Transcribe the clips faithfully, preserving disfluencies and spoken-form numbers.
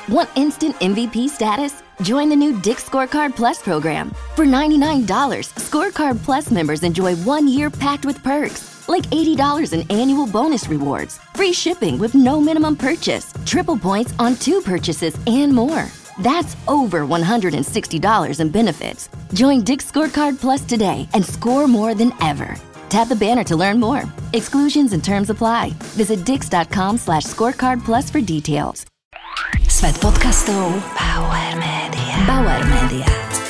Want instant M V P status? Join the new Dick's Scorecard Plus program. For ninety-nine dollars, Scorecard Plus members enjoy one year packed with perks, like eighty dollars in annual bonus rewards, free shipping with no minimum purchase, triple points on two purchases, and more. That's over one hundred sixty dollars in benefits. Join Dick's Scorecard Plus today and score more than ever. Tap the banner to learn more. Exclusions and terms apply. Visit dix.com slash scorecard plus for details. Svet podcastov Bauer Media. Bauer Media.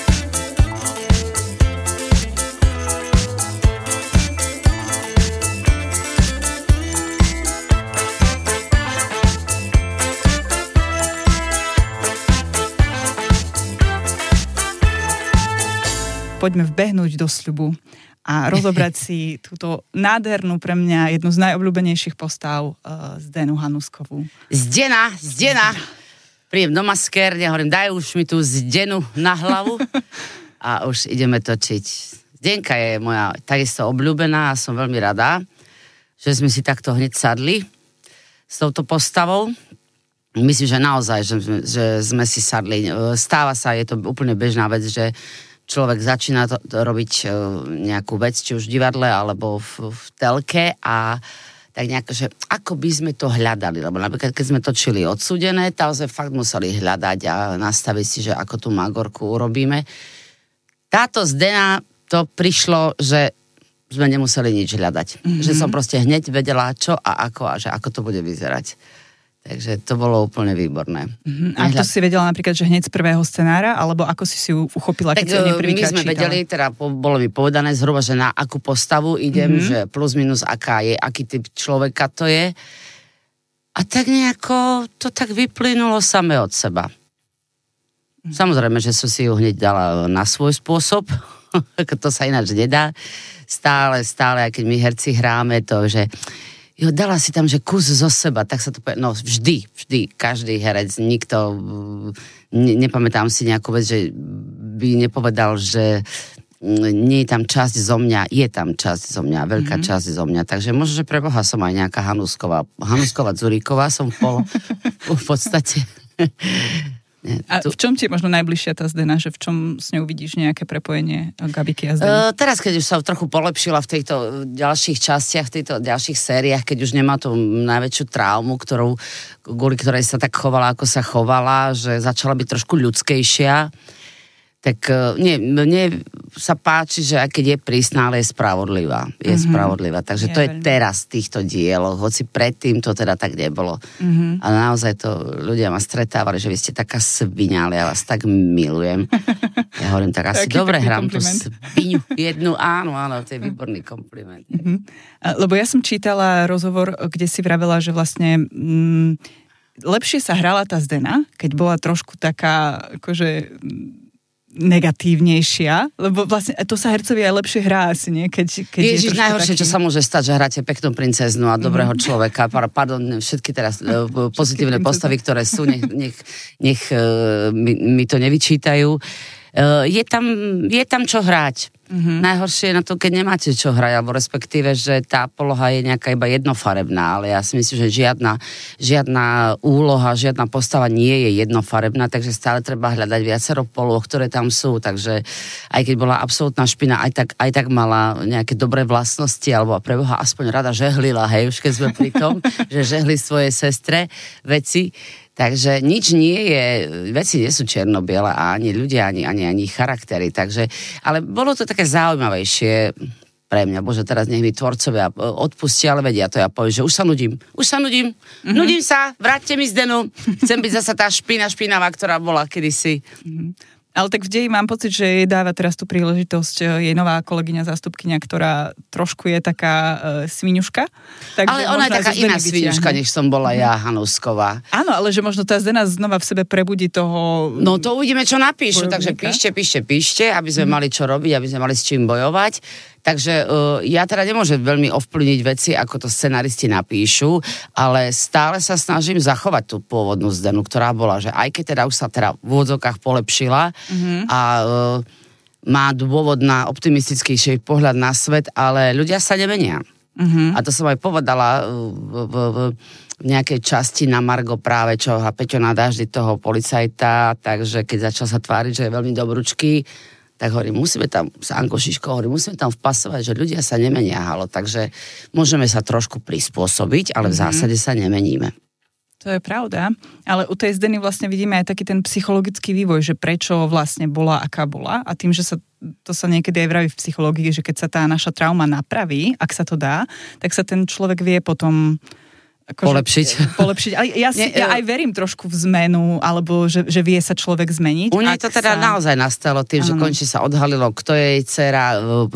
Poďme vbehnúť do sľubu a rozobrať si túto nádhernú, pre mňa jednu z najobľúbenejších postav uh, Zdenu Hanuskovú. Zdena, Zdena. Príjem do maskérne, hovorím, daj už mi tú Zdenu na hlavu a už ideme točiť. Zdenka je moja takisto obľúbená a som veľmi rada, že sme si takto hneď sadli s touto postavou. Myslím, že naozaj, že, že sme si sadli. Stáva sa, je to úplne bežná vec, že človek začína to, to robiť nejakú vec, či už v divadle, alebo v, v telke a tak nejako, že ako by sme to hľadali, lebo napríklad, keď sme točili Odsúdené, tam sme fakt museli hľadať a nastaviť si, že ako tú Magorku urobíme. Táto Zdena, to prišlo, že sme nemuseli nič hľadať. Mm-hmm. Že som proste hneď vedela, čo a ako a že ako to bude vyzerať. Takže to bolo úplne výborné. Uh-huh. A to si vedela napríklad, že hneď z prvého scenára, alebo ako si si ju uchopila, keď si ju prvýkrát čítala? My sme vedeli, teda bolo mi povedané zhruba, že na akú postavu idem, uh-huh. že plus minus aká je, aký typ človeka to je. A tak nejako to tak vyplynulo samé od seba. Uh-huh. Samozrejme, že som si ju hneď dala na svoj spôsob, to sa ináč nedá. Stále, stále, aj keď my herci hráme to, že jo, dala si tam, že kus zo seba, tak sa to povie, no vždy, vždy, každý herec, nikto, ne, nepamätám si nejakú vec, že by nepovedal, že nie je tam časť zo mňa, je tam časť zo mňa, veľká mm-hmm. časť zo mňa, takže možno, že pre Boha som aj nejaká Hanusková, Hanusková Dzuríková som pol, v podstate. Nie, a v čom ti je možno najbližšia tá Zdena, že v čom s ňou vidíš nejaké prepojenie Gabiky a Zdeny? Uh, teraz, keď už sa trochu polepšila v týchto ďalších častiach, v týchto ďalších sériách, keď už nemá tú najväčšiu traumu, ktorú, kvôli ktorej sa tak chovala, ako sa chovala, že začala byť trošku ľudskejšia, tak nie, mne sa páči, že aj keď je prísna, ale je spravodlivá. Je mm-hmm. spravodlivá. Takže je to je veľmi teraz v týchto dieloch, hoci predtým to teda tak nebolo. Mm-hmm. Ale naozaj to ľudia ma stretávali, že vy ste taká sviňa, ale ja vás tak milujem. Ja hovorím, tak asi dobre hrám tú sviňu jednu. Áno, áno, to je výborný kompliment. Mm-hmm. Lebo ja som čítala rozhovor, kde si vravela, že vlastne mm, lepšie sa hrala tá Zdena, keď bola trošku taká, akože negatívnejšia, lebo vlastne to sa hercovi aj lepšie hrá asi, nie? Keď, keď Ježiš, je najhoršie, taký čo sa môže stať, že hráte peknú princeznu a dobrého mm. človeka, pardon, všetky teraz pozitívne všetky postavy, ktoré sú, nech, nech, nech mi, mi to nevyčítajú. Je tam, je tam čo hrať. Mm-hmm. Najhoršie je na to, keď nemáte čo hrať, alebo respektíve, že tá poloha je nejaká iba jednofarebná, ale ja si myslím, že žiadna, žiadna úloha, žiadna postava nie je jednofarebná, takže stále treba hľadať viacero poloh, ktoré tam sú, takže aj keď bola absolútna špina, aj tak, aj tak mala nejaké dobré vlastnosti, alebo pre Boha aspoň rada žehlila, hej, už keď sme pri tom, že žehli svojej sestre veci. Takže nič nie je, veci nie sú čierno-biele a ani ľudia, ani, ani, ani charaktery, takže, ale bolo to také zaujímavejšie pre mňa, bože, teraz nech mi tvorcovia odpustia, ale vedia to, ja poviem, že už sa nudím, už sa nudím, mm-hmm. nudím sa, vráťte mi Zdenu, chcem byť zasa tá špina špinavá, ktorá bola kedysi. Mm-hmm. Ale tak v deji mám pocit, že jej dáva teraz tú príležitosť jej nová kolegyňa, zástupkyňa, ktorá trošku je taká uh, sviňuška. Ale ona je taká iná sviňuška, než som bola ja, Hanusková. Áno, ale že možno tá Zdena znova v sebe prebudí toho... No to uvidíme, čo napíšu, bojovníka. Takže píšte, píšte, píšte, aby sme mm. mali čo robiť, aby sme mali s čím bojovať. Takže uh, ja teda nemôžem veľmi ovplyvniť veci, ako to scenaristi napíšu, ale stále sa snažím zachovať tú pôvodnú Zdenu, ktorá bola, že aj keď teda už sa teda v úvodzovkách polepšila mm-hmm. a uh, má dôvod na optimistickejší pohľad na svet, ale ľudia sa nemenia. Mm-hmm. A to som aj povedala v, v, v, v v nejakej časti na margo práve čo a Peťo nadáždi toho policajta, takže keď začal sa tváriť, že je veľmi dobrúčky, tak hovorím, musíme tam, s Ankou Šiškou hovorím, musíme tam vpasovať, že ľudia sa nemenia, halo, takže môžeme sa trošku prispôsobiť, ale v zásade sa nemeníme. To je pravda, ale u tej Zdeny vlastne vidíme aj taký ten psychologický vývoj, že prečo vlastne bola, aká bola a tým, že sa, to sa niekedy aj vraví v psychológii, že keď sa tá naša trauma napraví, ak sa to dá, tak sa ten človek vie potom akože, polepšiť. polepšiť. Ale ja, si, ja aj verím trošku v zmenu, alebo že, že vie sa človek zmeniť. U nej to teda sa... naozaj nastalo tým, ano. Že konečne sa odhalilo, kto je jej dcera,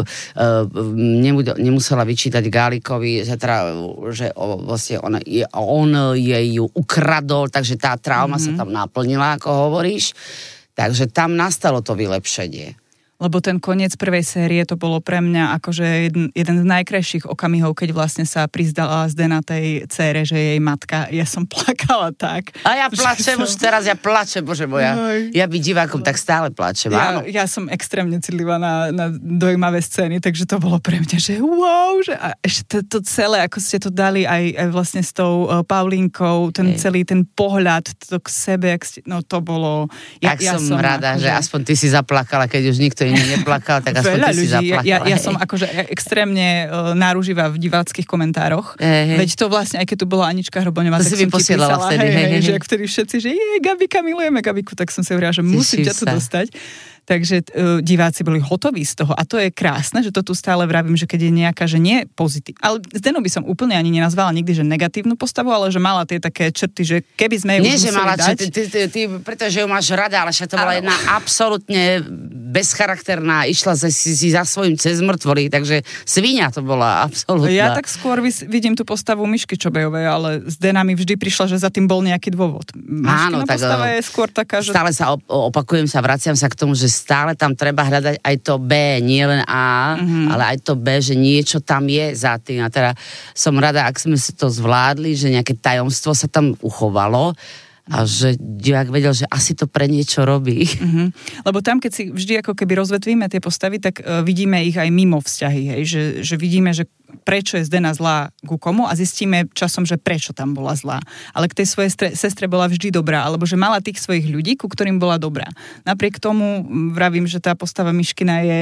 nemusela vyčítať Gálikovi, že, teda, že vlastne on, on jej ju ukradol, takže tá trauma mm-hmm. sa tam naplnila, ako hovoríš. Takže tam nastalo to vylepšenie. Lebo ten koniec prvej série to bolo pre mňa akože jeden, jeden z najkrajších okamihov, keď vlastne sa prizdala Zdena tej dcére, že jej matka. Ja som plakala tak. A ja plačem som... už teraz, ja plačem, bože moja. Ja byť divákom tak stále plačem, ja, ja som extrémne citlivá na, na dojímavé scény, takže to bolo pre mňa, že wow, že a ešte to, to celé, ako ste to dali aj, aj vlastne s tou uh, Paulínkou, ten Hej. celý ten pohľad to k sebe, ste, no to bolo... Ja, tak ja som, som rada, akože... že aspoň ty si zaplakala, keď už nikto iný neplakal, tak aspoň ty si zaplakala. Ja, ja som akože extrémne uh, náruživá v diváckých komentároch. Hey, hey. Veď to vlastne, aj keď tu bola Anička Hrboňová, tak som ti písala, vtedy, hej, hej, hej, že vtedy všetci, že je, Gabika, milujeme Gabiku, tak som si hovorila, že musím ťa tu dostať. Takže uh, diváci boli hotoví z toho a to je krásne, že to tu stále vravím, že keď je nejaká, že nie pozitív. Ale Zdenu by som úplne ani nenazvala nikdy, že negatívnu postavu, ale že mala tie také črty, že keby sme ju nie, museli že mala dať. Ty, ty, ty, ty, pretože ju máš rada, ale však to bola jedna absolútne bezcharakterná, išla si, si za svojím cez mŕtvoly, takže svinia to bola absolútna. Ja tak skôr vidím tú postavu Mišky Čobejovej, ale Zdena mi vždy prišla, že za tým bol nejaký dôvod. Miškina postava je skôr taká, že... Stále sa opakujem sa, vraciam sa k tomu, že stále tam treba hľadať aj to B, nie len A, mm-hmm. ale aj to B, že niečo tam je za tým. A teda som rada, ak sme si to zvládli, že nejaké tajomstvo sa tam uchovalo a že divák vedel, že asi to pre niečo robí. Mm-hmm. Lebo tam, keď si vždy ako keby rozvetvíme tie postavy, tak uh, vidíme ich aj mimo vzťahy, hej? Že, že vidíme, že prečo je Zdena zlá ku komu a zistíme časom, že prečo tam bola zlá. Ale k tej svojej stre- sestre bola vždy dobrá, alebo že mala tých svojich ľudí, ku ktorým bola dobrá. Napriek tomu vravím, že tá postava Miškina je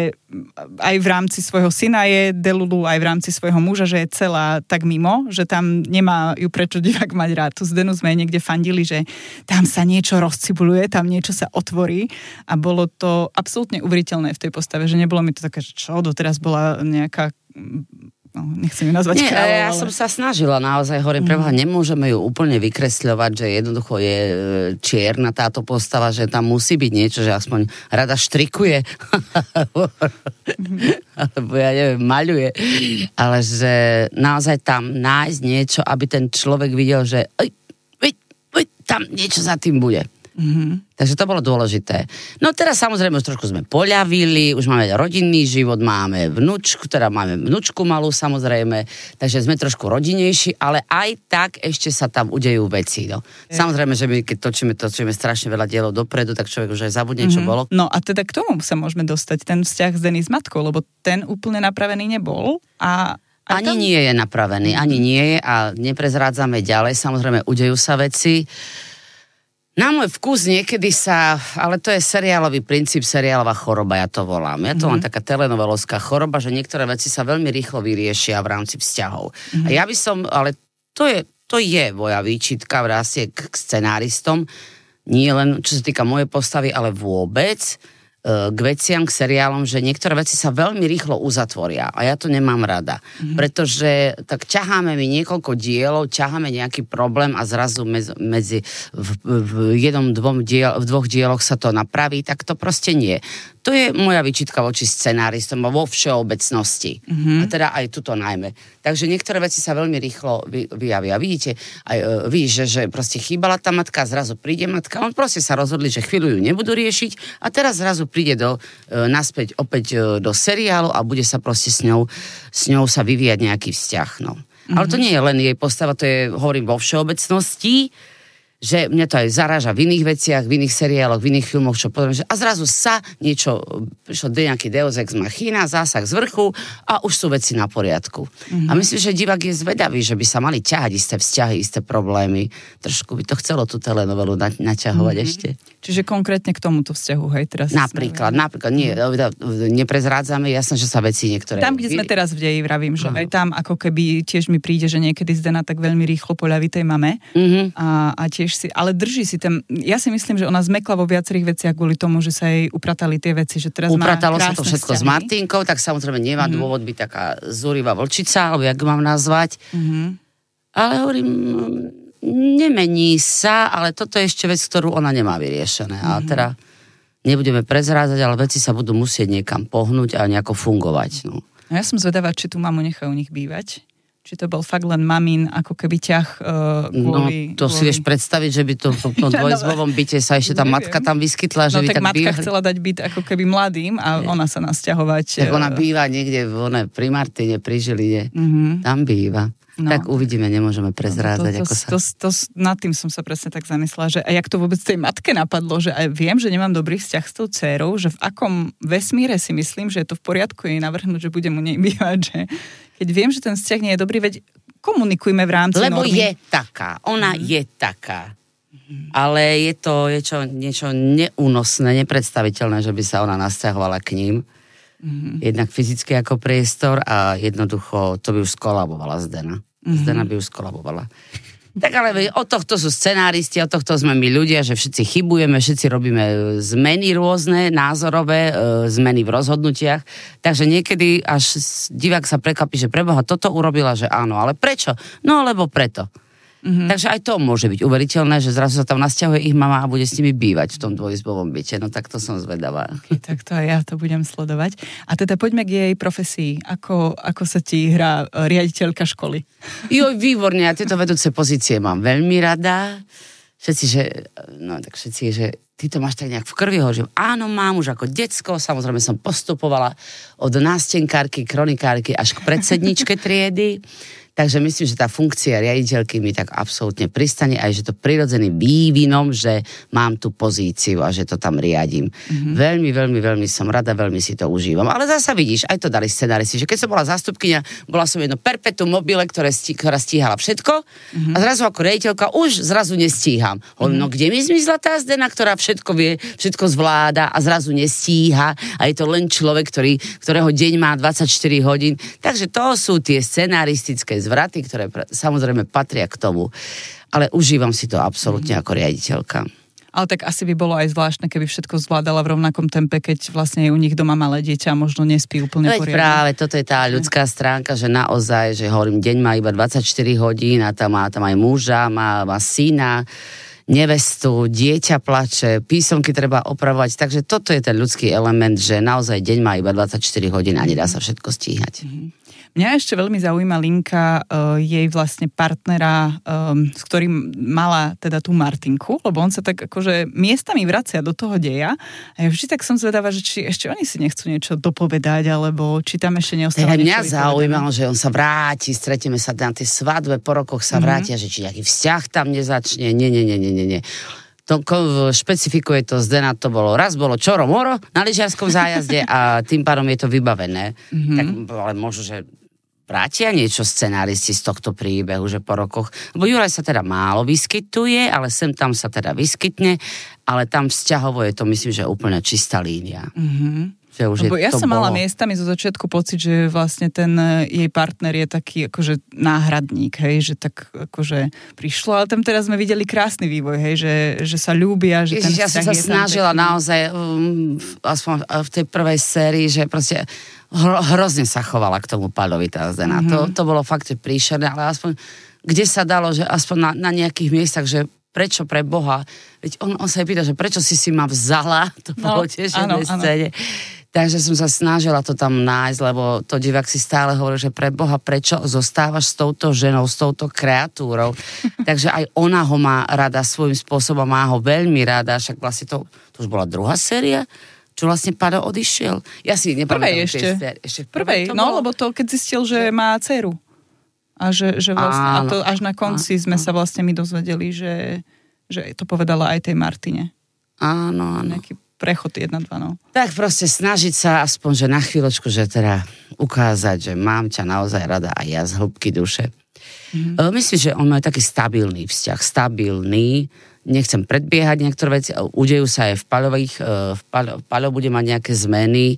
aj v rámci svojho syna je Delulu, aj v rámci svojho muža, že je celá tak mimo, že tam nemá ju prečo divák mať rád. Tu Zdenu sme niekde fandili, že tam sa niečo rozcibuluje, tam niečo sa otvorí a bolo to absolútne uveriteľné v tej postave, že nebolo mi to také, že čo, doteraz bola nejaká no, nechcem ju nazvať Nie, kráľov, ja ale... som sa snažila naozaj, hovorím, mm. preboha, nemôžeme ju úplne vykresľovať, že jednoducho je čierna táto postava, že tam musí byť niečo, že aspoň rada štrikuje, alebo ja neviem, maľuje, ale že naozaj tam nájsť niečo, aby ten človek videl, že oj, oj, oj, tam niečo za tým bude. Mm-hmm. Takže to bolo dôležité. No teraz samozrejme už trošku sme poľavili, už máme rodinný život, máme vnúčku, teda máme vnúčku malú samozrejme, takže sme trošku rodinejší, ale aj tak ešte sa tam udejú veci. No. Je. Samozrejme, že my keď točíme, točíme strašne veľa dielov dopredu, tak človek už aj zabudne, čo mm-hmm. bolo. No a teda k tomu sa môžeme dostať, ten vzťah s Deny s matkou, lebo ten úplne napravený nebol a Ani tam... nie je napravený, ani nie je a neprezrádzame ďalej, samozrejme udejú sa veci. Na môj vkus niekedy sa, ale to je seriálový princíp, seriálová choroba, ja to volám. Ja to mm-hmm. mám taká telenovelovská choroba, že niektoré veci sa veľmi rýchlo vyriešia v rámci vzťahov. Mm-hmm. A ja by som, ale to je, to je moja výčitka vlastne k, k scenáristom, nie len čo sa týka mojej postavy, ale vôbec k veciam, k seriálom, že niektoré veci sa veľmi rýchlo uzatvoria a ja to nemám rada. Mm-hmm. Pretože tak ťaháme my niekoľko dielov, ťaháme nejaký problém a zrazu medzi, medzi v, v jednom, dvom diel, v dvoch dieloch sa to napraví, tak to proste nie. To je moja výčitka voči scenáristom a vo všeobecnosti. Mm-hmm. A teda aj tuto najmä. Takže niektoré veci sa veľmi rýchlo vy, vyjavia. Vidíte, aj uh, víš, že, že proste chýbala tá matka, zrazu príde matka, on proste sa rozhodli, že chvíľu ju nebudú riešiť a teraz zrazu príde do, uh, naspäť opäť uh, do seriálu a bude sa proste s ňou, s ňou sa vyvíjať nejaký vzťah. No. Mm-hmm. Ale to nie je len jej postava, to je, hovorím vo všeobecnosti, že mňa to aj zaráža v iných veciach, v iných seriáloch, v iných filmoch, čo poviem, že a zrazu sa niečo, prišlo nejaký Deus Ex Machina, zásah z vrchu a už sú veci na poriadku. Mm-hmm. A myslím, že divák je zvedavý, že by sa mali ťahať isté vzťahy, isté problémy. Trošku by to chcelo tú telenovelu na, naťahovať mm-hmm. ešte. Čiže konkrétne k tomuto vzťahu, hej, teraz. Napríklad, sme... napríklad, nie, neprezrádzame, jasné, že sa veci niektoré... Tam, kde sme teraz v deji, vravím, že aj tam ako keby tiež mi príde, že niekedy Zdena tak veľmi rýchlo poľaví tej mame mm-hmm. a, a tiež si, ale drží si ten, ja si myslím, že ona zmekla vo viacerých veciach kvôli tomu, že sa jej upratali tie veci, že teraz upratalo má sa to všetko vzťahy. S Martinkou, tak samozrejme nemá mm-hmm. dôvod byť taká zúrivá vlčica, alebo jak mám nazvať. Mm-hmm. Ale hovorím, nemení sa, ale toto je ešte vec, ktorú ona nemá vyriešené. Mm-hmm. A teda nebudeme prezrázať, ale veci sa budú musieť niekam pohnúť a nejako fungovať. No. Ja som zvedavá, či tu mamu nechá u nich bývať. Či to bol fakt len mamín, ako keby ťah uh, kvôli... No, to kvôli... si vieš predstaviť, že by to v tom dvojizbovom byte sa ešte tá matka tam vyskytla, že no, by tak tak matka bývali. chcela dať byt ako keby mladým a je. Ona sa nasťahovať... Tak ona býva niekde v, one, pri Martine, pri Žiline. Mm-hmm. Tam býva. No. Tak uvidíme, nemôžeme prezrázať, no, to, to, ako sa... To, to, to, nad tým som sa presne tak zamyslela, že a jak to vôbec tej matke napadlo, že aj viem, že nemám dobrý vzťah s tou dcérou, že v akom vesmíre si myslím, že je to v poriadku jej navrhnúť, že budem u nej bývať, že keď viem, že ten vzťah nie je dobrý, veď komunikujme v rámci Lebo normy. je taká, ona mm-hmm. je taká. Mm-hmm. Ale je to je čo, niečo neúnosné, nepredstaviteľné, že by sa ona nasťahovala k ním. Mm-hmm. Jednak fyzicky ako priestor a jednoducho to by už skolabovala Zdena. Mm-hmm. Zdena by už skolabovala. Tak ale od tohto sú scenáristi, od tohto sme my ľudia, že všetci chybujeme, všetci robíme zmeny rôzne, názorové, zmeny v rozhodnutiach. Takže niekedy až divák sa prekvapí, že preboha, toto urobila, že áno, ale prečo? No lebo preto. Mm-hmm. Takže aj to môže byť uveriteľné, že zrazu sa tam nasťahuje ich mama a bude s nimi bývať v tom dvojizbovom byte. No tak to som zvedavá. Tak to aj ja to budem sledovať. A teda poďme k jej profesii. Ako, ako sa ti hrá riaditeľka školy? Jo, výborne. Ja tieto vedúce pozície mám veľmi rada. Všetci, že... No tak všetci, že ty to máš tak nejak v krvi, že áno, mám už ako decko. Samozrejme som postupovala od nástenkárky, kronikárky až k predsedničke triedy. Takže myslím, že tá funkcia riaditeľky mi tak absolútne pristane, aj že to prirodzeným vývinom, že mám tú pozíciu a že to tam riadím. Mm-hmm. Veľmi, veľmi, veľmi som rada, veľmi si to užívam. Ale zasa vidíš, aj to dali scenáristi, že keď som bola zástupkyňa, bola som jedno perpetuum mobile, ktoré stí, ktorá stíhala všetko mm-hmm. a zrazu ako riaditeľka už zrazu nestíham. Mm-hmm. No kde mi zmizla tá Zdena, ktorá všetko vie, všetko zvláda a zrazu nestíha a je to len človek, ktorý, ktorého deň má dvadsaťštyri hodín. Takže to sú tie scenaristické zvraty, ktoré samozrejme patria k tomu. Ale užívam si to absolútne mm. ako riaditeľka. Ale tak asi by bolo aj zvláštne, keby všetko zvládala v rovnakom tempe, keď vlastne je u nich doma malé dieťa a možno nespí úplne Veď poriadne. Práve, toto je tá ľudská stránka, že naozaj, že hovorím, deň má iba dvadsaťštyri hodín a tam má tam aj muža, má, má syna, nevestu, dieťa plače, písomky treba opravovať. Takže toto je ten ľudský element, že naozaj deň má iba dvadsaťštyri hodín a nedá sa všetko stíhať. Mm-hmm. Mňa ešte veľmi zaujíma linka uh, jej vlastne partnera, um, s ktorým mala teda tú Martinku, lebo on sa tak akože miestami vracia do toho deja a ja vždy tak som zvedavá, že či ešte oni si nechcú niečo dopovedať, alebo či tam ešte neostáva niečo. Mňa zaujímalo, že on sa vráti, stretieme sa na tej svadbe, po rokoch sa mm-hmm. vrátia, že či nejaký vzťah tam nezačne, nie, nie, nie, nie, nie, nie. To špecifikuje to Zdena, to bolo raz bolo čoro moro na lyžiarskom zájazde a tým pádom je to vybavené. Mm-hmm. Tak ale možno, že vrátia niečo scenáristi z tohto príbehu, že po rokoch. Lebo Juraj sa teda málo vyskytuje, ale sem tam sa teda vyskytne, ale tam vzťahovo je to, myslím, že úplne čistá línia. Mm-hmm. Že už Lebo je, ja som bolo... mala miestami zo začiatku pocit, že vlastne ten jej partner je taký akože náhradník, hej, že tak akože prišlo, ale tam teraz sme videli krásny vývoj, hej, že, že sa ľúbia, že Ježiš, ten ja som sa snažila taký... naozaj um, aspoň v tej prvej sérii, že proste hro, hrozne sa chovala k tomu Páľovi tá Zdena. Mm-hmm. To, to bolo fakt, že príšerné, ale aspoň kde sa dalo, že aspoň na, na nejakých miestach, že prečo pre Boha, veď on, on sa jej pýta, že prečo si si ma vzala, to bolo no, tiež jednej scéne. Takže som sa snažila to tam nájsť, lebo to divák si stále hovorí, že pre Boha, prečo zostávaš s touto ženou, s touto kreatúrou. Takže aj ona ho má rada svojím spôsobom, má ho veľmi rada, však vlastne to, to už bola druhá séria, čo vlastne Páľo odišiel. Ja si nepamätám. Prvej ešte. ešte v prvej, no, lebo to, keď zistil, že má dceru. A že, že vlastne, a to až na konci áno, sme áno. sa vlastne my dozvedeli, že Že to povedala aj tej Martine. Áno, áno. Nejaký prechod jedna dva, no. Tak proste snažiť sa aspoň, že na chvíľočku, že teda ukázať, že mám ťa naozaj rada aj ja z hĺbky duše. Mm-hmm. Myslím, že on má taký stabilný vzťah. Stabilný. Nechcem predbiehať niektoré veci. Udejú sa aj v Paľových. V Paľo, Paľo bude mať nejaké zmeny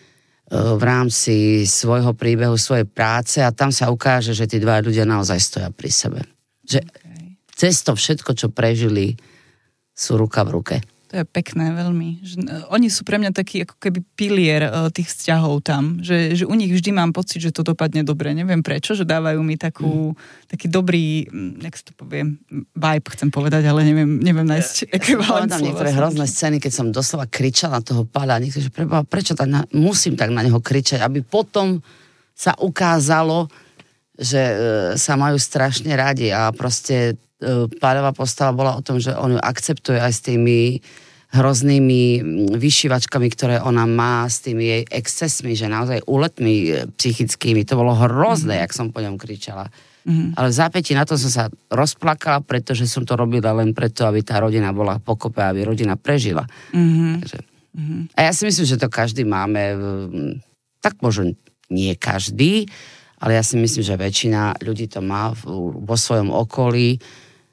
v rámci svojho príbehu, svojej práce a tam sa ukáže, že tí dva ľudia naozaj stoja pri sebe. Že okay. Cez to všetko, čo prežili, sú ruka v ruke. To je pekné veľmi. Že, uh, oni sú pre mňa taký ako keby pilier uh, tých vzťahov tam. Že, že u nich vždy mám pocit, že to dopadne dobre. Neviem prečo, že dávajú mi takú, mm. taký dobrý, jak sa to poviem, vibe chcem povedať, ale neviem, neviem nájsť ekvivalent slova. Ja niektoré hrozné scény, keď som doslova kričala toho Pála, niekto, že preboha, prečo tak na, musím tak na neho kričať, aby potom sa ukázalo, že uh, sa majú strašne radi a proste Páľová postava bola o tom, že on ju akceptuje aj s tými hroznými vyšívačkami, ktoré ona má, s tými jej excesmi, že naozaj úletmi psychickými. To bolo hrozné, mm. jak som po ňom kričala. Mm. Ale v zápäti na to som sa rozplakala, pretože som to robila len preto, aby tá rodina bola pokope, aby rodina prežila. Mm. Takže, mm. A ja si myslím, že to každý máme, tak možno nie každý, ale ja si myslím, že väčšina ľudí to má vo svojom okolí,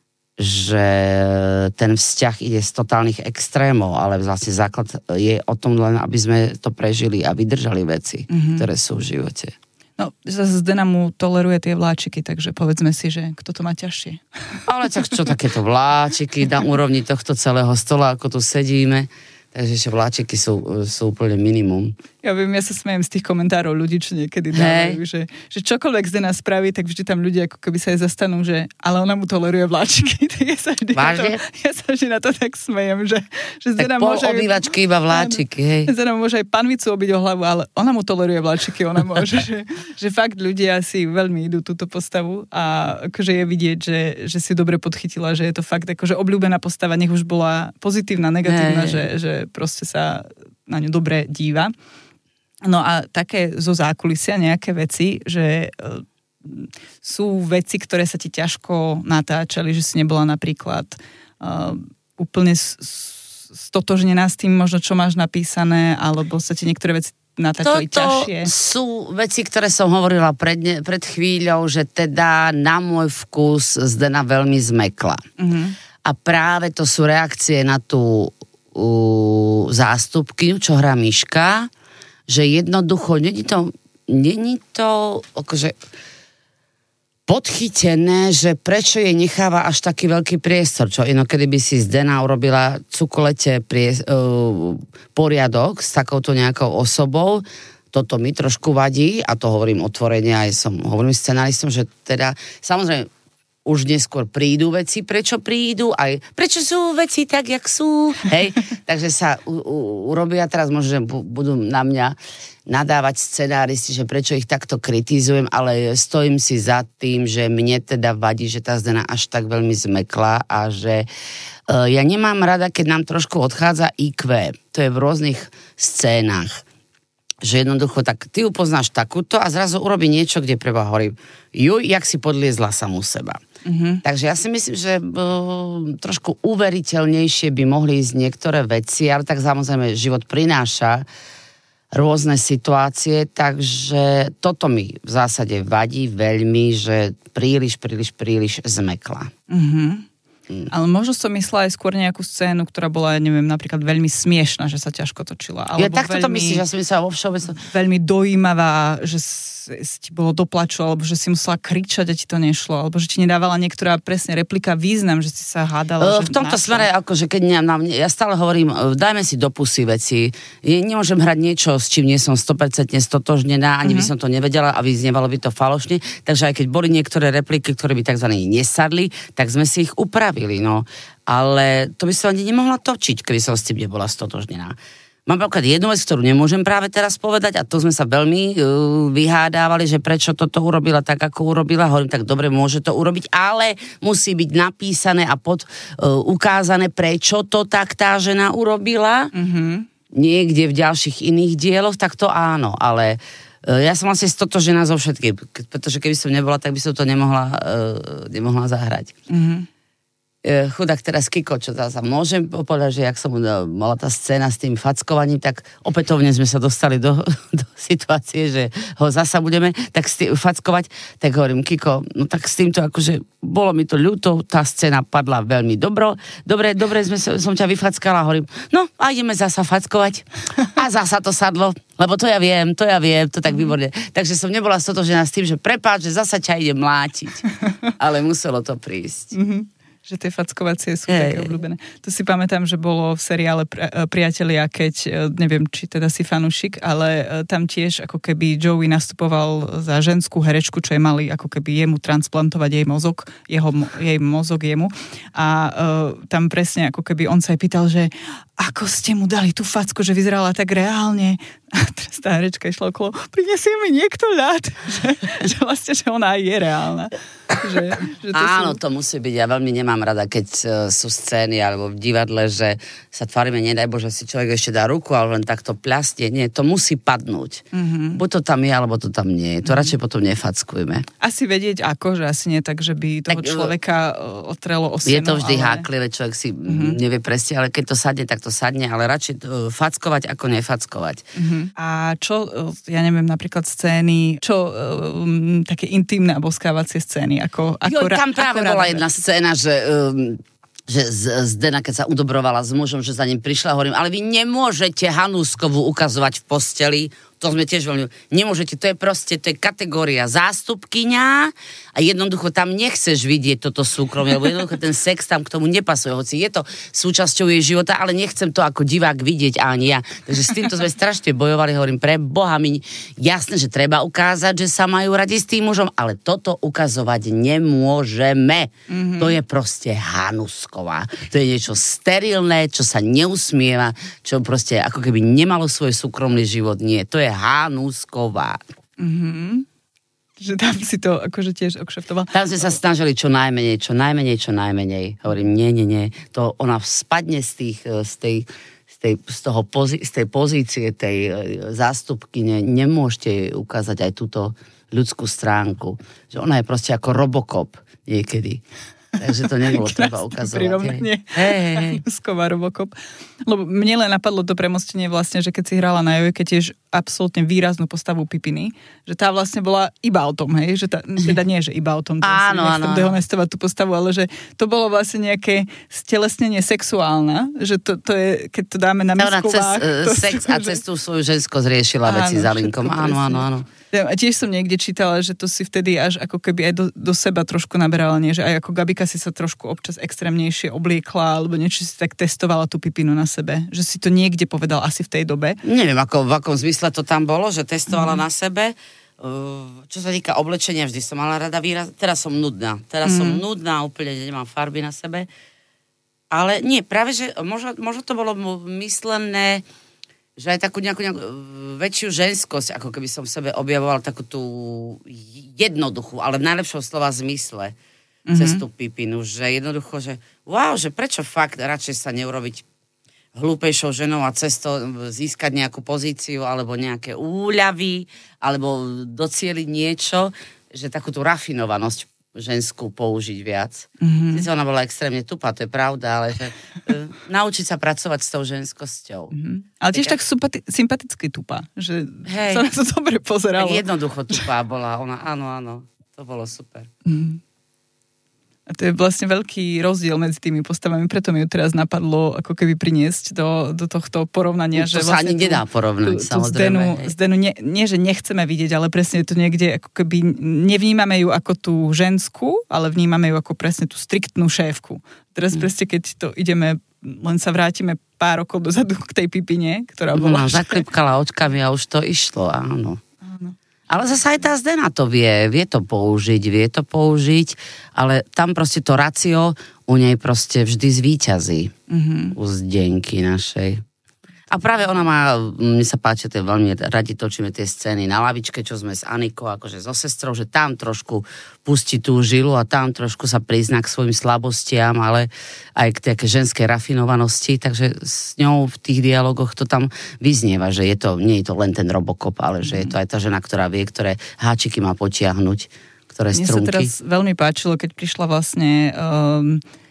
že ten vzťah ide z totálnych extrémov, ale vlastne základ je o tom len, aby sme to prežili a vydržali veci, mm-hmm. ktoré sú v živote. No, zase Zdena mu toleruje tie vláčiky, takže povedzme si, že kto to má ťažšie. Ale tak čo takéto vláčiky na úrovni tohto celého stola, ako tu sedíme, takže ešte vláčiky sú, sú úplne minimum. Ja viem, ja sa smejem z tých komentárov ľudí, čo niekedy dávajú, hey. že, že čokoľvek Zdena spraví, tak vždy tam ľudia ako keby sa aj zastanú, že ale ona mu toleruje vláčiky. Tak ja sa vždy na to, ja sa vždy na to tak smejem, že, že Zdena tak pol môže... obývačky iba vláčiky, hej. Zdena môže aj panvicu obiť o hlavu, ale ona mu toleruje vláčiky, ona môže, že, že fakt ľudia si veľmi idú túto postavu a akože je vidieť, že, že si dobre podchytila, že je to fakt akože obľúbená postava, nech už bola pozitívna, negatívna, hey. že, že proste sa na ňu dobre díva. No a také zo zákulisia nejaké veci, že uh, sú veci, ktoré sa ti ťažko natáčali, že si nebola napríklad uh, úplne s, s, stotožnená s tým možno, čo máš napísané, alebo sa ti niektoré veci natáčali Toto ťažšie. Sú veci, ktoré som hovorila pred, ne, pred chvíľou, že teda na môj vkus Zdena veľmi zmekla. Uh-huh. A práve to sú reakcie na tú uh, zástupkyňu, čo hrá Miška, že jednoducho, není to, není to akože podchytené, že prečo jej necháva až taký veľký priestor, čo inokedy by si Zdena urobila cukolete prie, uh, poriadok s takouto nejakou osobou. Toto mi trošku vadí a to hovorím otvorene, aj som hovorím scenáristom, že teda samozrejme už neskôr prídu veci, prečo prídu, aj prečo sú veci tak, jak sú, hej. Takže sa u, u, urobia teraz, možno, že budú na mňa nadávať scenáristi, že prečo ich takto kritizujem, ale stojím si za tým, že mne teda vadí, že tá Zdena až tak veľmi zmekla a že uh, ja nemám rada, keď nám trošku odchádza í kvé. To je v rôznych scénách. Že jednoducho, tak ty ju poznáš takúto a zrazu urobí niečo, kde preba hovorí, juj, jak si podliezla samú seba. Mm-hmm. Takže ja si myslím, že uh, trošku uveriteľnejšie by mohli ísť niektoré veci, ale tak samozrejme život prináša rôzne situácie, takže toto mi v zásade vadí veľmi, že príliš, príliš, príliš zmekla. Mhm. Mm. Ale možno som myslela aj skôr nejakú scénu, ktorá bola, neviem, napríklad veľmi smiešná, že sa ťažko točila. Ja takto to myslíš, ja som myslela vo všeobecnom. Veľmi dojímavá, že si ti bolo do plaču, alebo že si musela kričať a ti to nešlo, alebo že ti nedávala niektorá presne replika význam, že si sa hádala. Uh, v tomto smere, akože keď ne, na mne, ja stále hovorím, dajme si do pusy veci. Ja nemôžem hrať niečo, s čím nie som sto percent stotožnená, ani uh-huh. by som to nevedela a vyznievalo by to falošne. Takže aj keď boli niektoré repliky, ktoré by tzv. Nesadli, tak sme si ich upravili, no. Ale to by som ani nemohla točiť, keby som s tým nebola stotožnená. Mám napríklad jednu vec, ktorú nemôžem práve teraz povedať a to sme sa veľmi uh, vyhádávali, že prečo toto urobila tak, ako urobila. Hovorím, tak dobre, môže to urobiť, ale musí byť napísané a pod, uh, ukázané, prečo to tak tá žena urobila. Mm-hmm. Niekde v ďalších iných dieloch, tak to áno, ale uh, ja som asi stotožená zo všetkým, pretože keby som nebola, tak by som to nemohla, uh, nemohla zahrať. Mm-hmm. chudák teraz Kiko, čo zase môžem povedať, že jak som mala tá scéna s tým fackovaním, tak opätovne sme sa dostali do, do situácie, že ho zasa budeme tak tý, fackovať, tak hovorím, Kiko, no tak s týmto akože bolo mi to ľúto, tá scéna padla veľmi dobro, dobre, dobre sme, som ťa vyfackala, hovorím, no a ideme zasa fackovať a zasa to sadlo, lebo to ja viem, to ja viem, to tak výborne. Takže som nebola stotožená s tým, že prepáč, že zasa ťa ide mlátiť, ale muselo to prísť. Mm-hmm. Že tie fackovacie sú hey. také obľúbené. To si pamätám, že bolo v seriále Priatelia, keď, neviem, či teda si fanúšik, ale tam tiež ako keby Joey nastupoval za ženskú herečku, čo je mali ako keby jemu transplantovať jej mozog, jeho, jej mozog jemu. A uh, tam presne ako keby on sa aj pýtal, že ako ste mu dali tú facku, že vyzerala tak reálne. A teraz tá herečka išla okolo, prinesie mi niekto ľad. Že, že vlastne, že ona aj je reálna. Že, že to Áno, sú... to musí byť. Ja veľmi nemám rada, keď uh, sú scény alebo v divadle, že sa tvárime, nedaj Bože, si človek ešte dá ruku, ale len takto pľastie. Nie, to musí padnúť. Mm-hmm. Buď to tam je, alebo to tam nie je. To mm-hmm. radšej potom nefackujme. Asi vedieť ako, že asi nie tak, že by toho tak, človeka otrelo o seno. Je to vždy ale... háklivé, človek si mm-hmm. nevie presne, ale keď to sadne, tak to sadne, ale radšej uh, fackovať ako nefackovať. Mm-hmm. A čo, ja neviem, napríklad scény, čo um, také intimné a boskávacie scény, ako, ako jo, tam práve bola jedna scéna, že... Um, že Zdena, keď sa udobrovala s mužom, že za ním prišla, hovorím, ale vy nemôžete Hanúskovú ukazovať v posteli, to sme tiež veľmi... Nemôžete, to je proste, to je kategória zástupkyňa a jednoducho tam nechceš vidieť toto súkromie, lebo jednoducho ten sex tam k tomu nepasuje, hoci je to súčasťou jej života, ale nechcem to ako divák vidieť ani ja. Takže s týmto sme strašne bojovali, hovorím, pre Boha mi jasné, že treba ukázať, že sa majú radi s tým mužom, ale toto ukazovať nemôžeme. Mm-hmm. To je proste Hanúsková. To je niečo sterilné, čo sa neusmieva, čo proste ako keby nemalo svoj súkromný život. Nie, to je Hanúsková. Mhm. Že tam si to akože tiež okšeftoval. Tam sme sa snažili čo najmenej, čo najmenej, čo najmenej. Hovorím, nie, nie, nie. To ona spadne z tých, z tej, z tej, z toho pozí, z tej pozície tej zástupky. Ne, nemôžete jej ukázať aj túto ľudskú stránku. Že ona je proste ako Robocop niekedy. Takže to nebolo treba ukazovať. Prirovnanie. Hej, hej, hej. Hanúsková Robocop. Lebo mne len napadlo to premostenie vlastne, že keď si hrala na Jojke tiež absolútne výraznú postavu Pipiny, že tá vlastne bola iba o tom, hej? Že tá, teda nie, že iba o tom. Áno, áno. Nechcem dehonestovať tú postavu, ale že to bolo vlastne nejaké stelesnenie sexuálne, že to, to je, keď to dáme na miskovách. Ona cez sex a cez tú svoju ženskosť riešila áno, veci za linkom. Áno, áno, áno. A tiež som niekde čítala, že to si vtedy až ako keby aj do, do seba trošku naberala, nie? Že aj ako Gabika si sa trošku občas extrémnejšie obliekla, alebo niečo si tak testovala tú Pipinu na sebe. Že si to niekde povedal asi v tej dobe. Neviem, ako, v akom zmysle to tam bolo, že testovala mm. na sebe. Uh, čo sa týka oblečenia, vždy som mala rada výraz. Teraz som nudná. Teraz mm. som nudná, úplne nemám farby na sebe. Ale nie, práve, že možno, možno to bolo myslené, že aj takú nejakú, nejakú väčšiu ženskosť, ako keby som v sebe objavoval takú tú jednoduchú, ale v najlepšom slova zmysle mm-hmm. cez tú Pipinu, že jednoducho, že wow, že prečo fakt radšej sa neurobiť hlúpejšou ženou a cez to získať nejakú pozíciu alebo nejaké úľavy, alebo docieliť niečo, že takú tú rafinovanosť ženskú použiť viac. Mm-hmm. Sice ona bola extrémne tupá, to je pravda, ale že uh, naučiť sa pracovať s tou ženskosťou. Mm-hmm. Ale tiež tak, tak sympati- sympaticky tupá, že hej, sa na to dobre pozeralo. Tak jednoducho tupá bola ona, áno, áno, to bolo super. Mm-hmm. A to je vlastne veľký rozdiel medzi tými postavami, preto mi ju teraz napadlo ako keby priniesť do, do tohto porovnania. To že sa vlastne ani nedá porovnať, tú, samozrejme. Tú Zdenu, nie, nie, že nechceme vidieť, ale presne je to niekde, ako keby nevnímame ju ako tú ženskú, ale vnímame ju ako presne tú striktnú šéfku. Teraz hmm. presne, keď to ideme, len sa vrátime pár rokov dozadu k tej Pipine, ktorá bola... No, zaklipkala očkami a už to išlo, áno. Ale zase aj tá Zdena to vie, vie to použiť, vie to použiť, ale tam proste to racio u nej proste vždy zvíťazí. Mm-hmm. U Zdenky našej. A práve ona má, mne sa páči, to je veľmi radi točíme tie scény na lavičke, čo sme s Anikou, akože so sestrou, že tam trošku pustí tú žilu a tam trošku sa prizná k svojim slabostiam, ale aj k také ženskej rafinovanosti, takže s ňou v tých dialogoch to tam vyznieva, že je to, nie je to len ten Robocop, ale že je to aj tá žena, ktorá vie, ktoré háčiky má potiahnuť, ktoré strunky. Mne sa teraz veľmi páčilo, keď prišla vlastne... Um,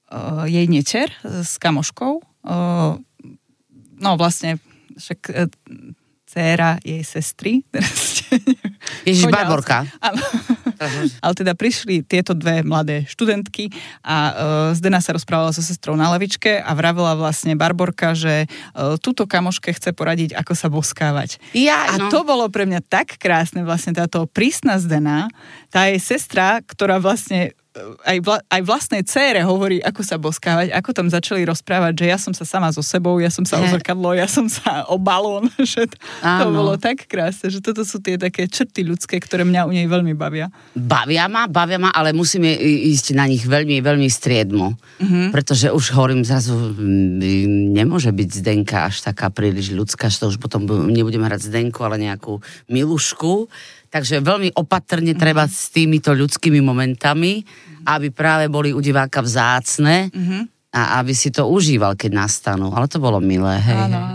uh, jej neter s kamoškou. Uh, no vlastne, však uh, dcéra jej sestry. Ježiš, Barborka. Áno. Ale teda prišli tieto dve mladé študentky a uh, Zdena sa rozprávala so sestrou na lavičke a vravela vlastne Barborka, že uh, túto kamoške chce poradiť, ako sa boskávať. Ja, a no. to bolo pre mňa tak krásne, vlastne táto prísna Zdena, tá jej sestra, ktorá vlastne aj, vla, aj vlastnej dcére hovorí, ako sa boskávať, ako tam začali rozprávať, že ja som sa sama so sebou, ja som sa o zrkadlo, ja som sa o balón, že to, to bolo tak krásne, že toto sú tie také črty ľudské, ktoré mňa u nej veľmi bavia. Bavia ma, bavia ma, ale musíme ísť na nich veľmi, veľmi striedmo, mm-hmm. pretože už hovorím zrazu, nemôže byť Zdenka až taká príliš ľudská, že to už potom nebudeme hrať Zdenku, ale nejakú Milušku. Takže veľmi opatrne mm-hmm. treba s týmito ľudskými momentami, mm-hmm. aby práve boli u diváka vzácne mm-hmm. a aby si to užíval, keď nastanú. Ale to bolo milé, hej. Áno.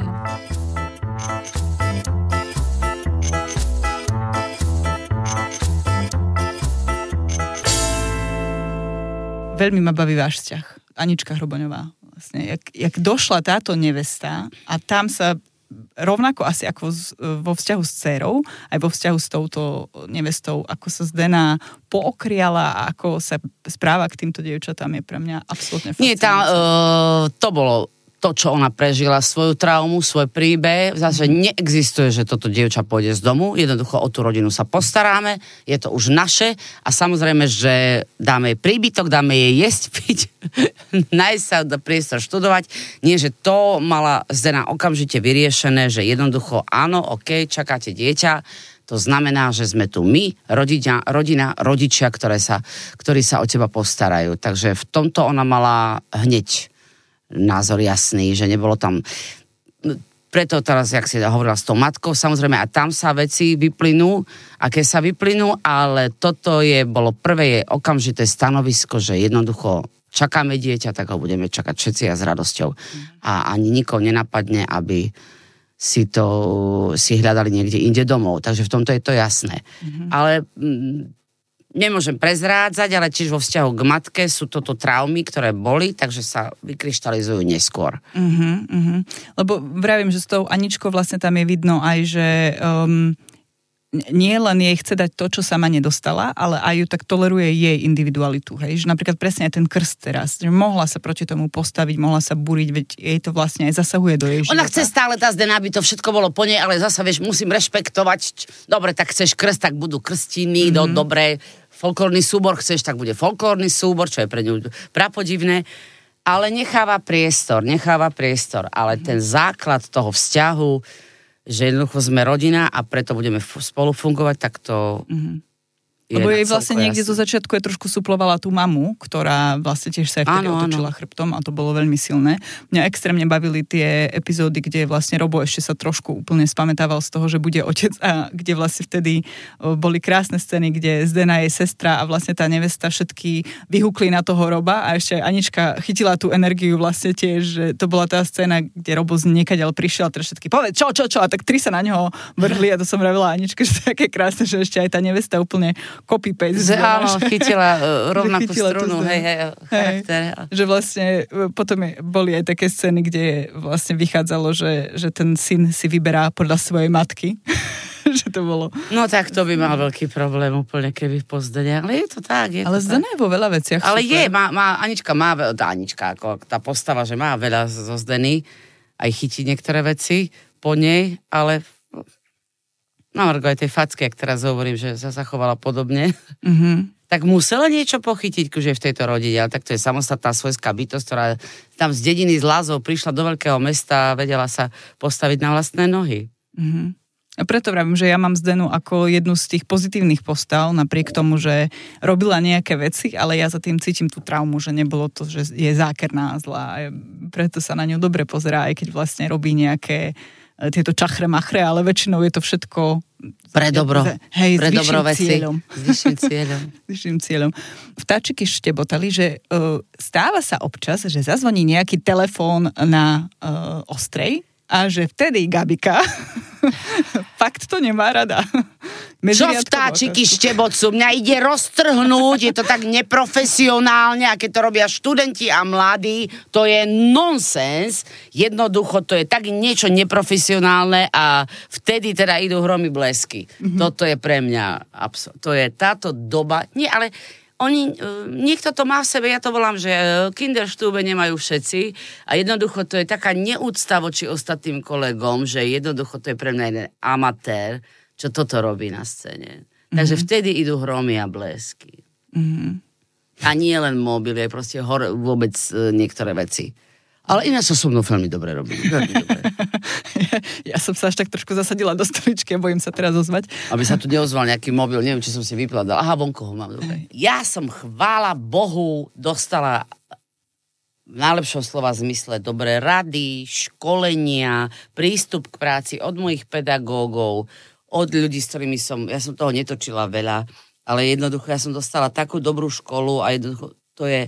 Veľmi ma baví váš vzťah. Anička Hroboňová. Vlastne, jak, jak došla táto nevesta a tam sa rovnako asi ako z, vo vzťahu s dcérou, aj vo vzťahu s touto nevestou, ako sa Zdena pookriala a ako sa správa k týmto dievčatám, je pre mňa absolútne fascinujúce. Nie, tá, uh, to bolo to, čo ona prežila, svoju traumu, svoj príbeh. Zase neexistuje, že toto dievča pôjde z domu. Jednoducho o tú rodinu sa postaráme. Je to už naše. A samozrejme, že dáme jej príbytok, dáme jej jesť, piť, nájsť sa, priestor študovať. Nie, že to mala Zdena okamžite vyriešené, že jednoducho áno, ok, čakáte dieťa. To znamená, že sme tu my, rodina, rodina rodičia, ktoré sa, ktorí sa o teba postarajú. Takže v tomto ona mala hneď názor jasný, že nebolo tam... Preto teraz, jak si hovorila s tou matkou, samozrejme a tam sa veci vyplynú, aké sa vyplynú, ale toto je, bolo prvé je okamžité stanovisko, že jednoducho čakáme dieťa, tak ho budeme čakať všetci a s radosťou. A ani nikoho nenapadne, aby si to si hľadali niekde inde domov. Takže v tomto je to jasné. Mm-hmm. Ale... Mm, nemôžem prezrádzať, ale tiež vo vzťahu k matke sú toto traumy, ktoré boli, takže sa vykryštalizujú neskôr. Uh-huh, uh-huh. Lebo vravím, že s tou Aničkou vlastne tam je vidno aj, že um, nie len jej chce dať to, čo sama nedostala, ale aj ju tak toleruje jej individualitu. Hej? Že napríklad presne aj ten krst teraz, že mohla sa proti tomu postaviť, mohla sa búriť, veď jej to vlastne aj zasahuje do jej života. Ona chce stále tá Zdena, aby to všetko bolo po nej, ale zasa, vieš, musím rešpektovať. Dobre, tak chceš krst, tak budú krstiny, mm-hmm. do, dobre, folklórny súbor chceš, tak bude folklórny súbor, čo je pre ňu prapodivné, ale necháva priestor, necháva priestor, ale ten základ toho vzťahu, že jednoducho sme rodina a preto budeme f- spolu fungovať, tak to... Mm-hmm. Lebo jej vlastne niekde zo začiatku je trošku suplovala tú mamu, ktorá vlastne tiež sa aj vtedy áno, otočila áno. chrbtom a to bolo veľmi silné. Mňa extrémne bavili tie epizódy, kde vlastne Robo ešte sa trošku úplne spamätával z toho, že bude otec a kde vlastne vtedy boli krásne scény, kde Zdena je sestra a vlastne tá nevesta všetky vyhúkli na toho Roba a ešte Anička chytila tú energiu vlastne tiež, že to bola tá scéna, kde Robo z niekaďal prišiel a teraz všetky povedz čo, čo, čo a tak tri sa na neho vrhli a to som vravila Aničke, že to je také krásne, že ešte aj tá nevesta úplne copy-paste. Áno, chytila uh, rovnakú chytila strunu, hej, hej, charakter. Hej, že vlastne potom je, boli aj také scény, kde vlastne vychádzalo, že, že ten syn si vyberá podľa svojej matky. Že to bolo... No tak to by mal veľký problém úplne, keby pozdenia. Ale je to tak. Je ale Zdena je vo veľa veciach. Ale super. je, má, má, Anička má, tá Anička, ako tá postava, že má veľa zo Zdeny, aj chytí niektoré veci po nej, ale no, Margo, aj tej facky, ak teraz hovorím, že sa zachovala podobne, mm-hmm. tak musela niečo pochytiť, keďže je v tejto rodine, ale tak to je samostatná svojská bytosť, ktorá tam z dediny z Lázov prišla do veľkého mesta a vedela sa postaviť na vlastné nohy. Mm-hmm. A preto vravím, že ja mám Zdenu ako jednu z tých pozitívnych postav, napriek tomu, že robila nejaké veci, ale ja za tým cítim tú traumu, že nebolo to, že je zákerná zlá. Preto sa na ňu dobre pozerá, aj keď vlastne robí nejaké tieto čachre machre, ale väčšinou je to všetko pre dobro, hej, pre dobro veci. Cieľom. S vyšším cieľom. S vyšším cieľom. Vtáčiky štebotali, že uh, stáva sa občas, že zazvoní nejaký telefón na uh, Ostrej a že vtedy Gabika Fakt to nemá rada. Čo vtáčiky štebocú? Mňa ide roztrhnúť, je to tak neprofesionálne, a keď to robia študenti a mladí, to je nonsens. Jednoducho, to je tak niečo neprofesionálne a vtedy teda idú hromy blesky. Mm-hmm. Toto je pre mňa, abs- to je táto doba, nie, ale oni, niekto to má v sebe, ja to volám, že kinderštúbe nemajú všetci a jednoducho to je taká neúcta voči ostatným kolegom, že jednoducho to je pre mňa jeden amatér, čo toto robí na scéne. Mm-hmm. Takže vtedy idú hromy a blesky. Mm-hmm. A nie len mobil, je proste hor, vôbec niektoré veci. Ale iné sa so mnou veľmi dobre robí. Veľmi dobre. Ja, ja som sa až tak trošku zasadila do stoličky a bojím sa teraz ozvať. Aby sa tu neozval nejaký mobil, neviem, či som si vypladal. Aha, vonko ho mám, dobre. Ja som, chvála Bohu, dostala v najlepšom slova zmysle dobré rady, školenia, prístup k práci od mojich pedagógov, od ľudí, s ktorými som, ja som toho netočila veľa, ale jednoducho ja som dostala takú dobrú školu a jednoducho to je,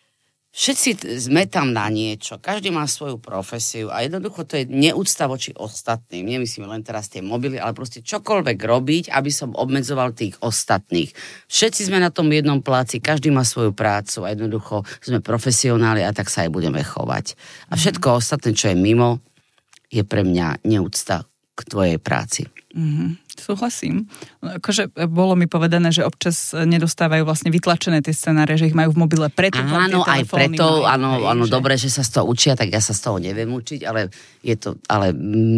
všetci sme tam na niečo, každý má svoju profesiu a jednoducho to je neúcta voči ostatným. Nemyslím len teraz tie mobily, ale proste čokoľvek robiť, aby som obmedzoval tých ostatných. Všetci sme na tom jednom pláci, každý má svoju prácu a jednoducho sme profesionáli a tak sa aj budeme chovať. A všetko ostatné, čo je mimo, je pre mňa neúcta k tvojej práci. Mm-hmm. Súhlasím. Akože bolo mi povedané, že občas nedostávajú vlastne vytlačené tie scenáre, že ich majú v mobile preto. Áno, aj preto, majú, áno, hej, áno, že... dobre, že sa z toho učia, tak ja sa z toho neviem učiť, ale je to, ale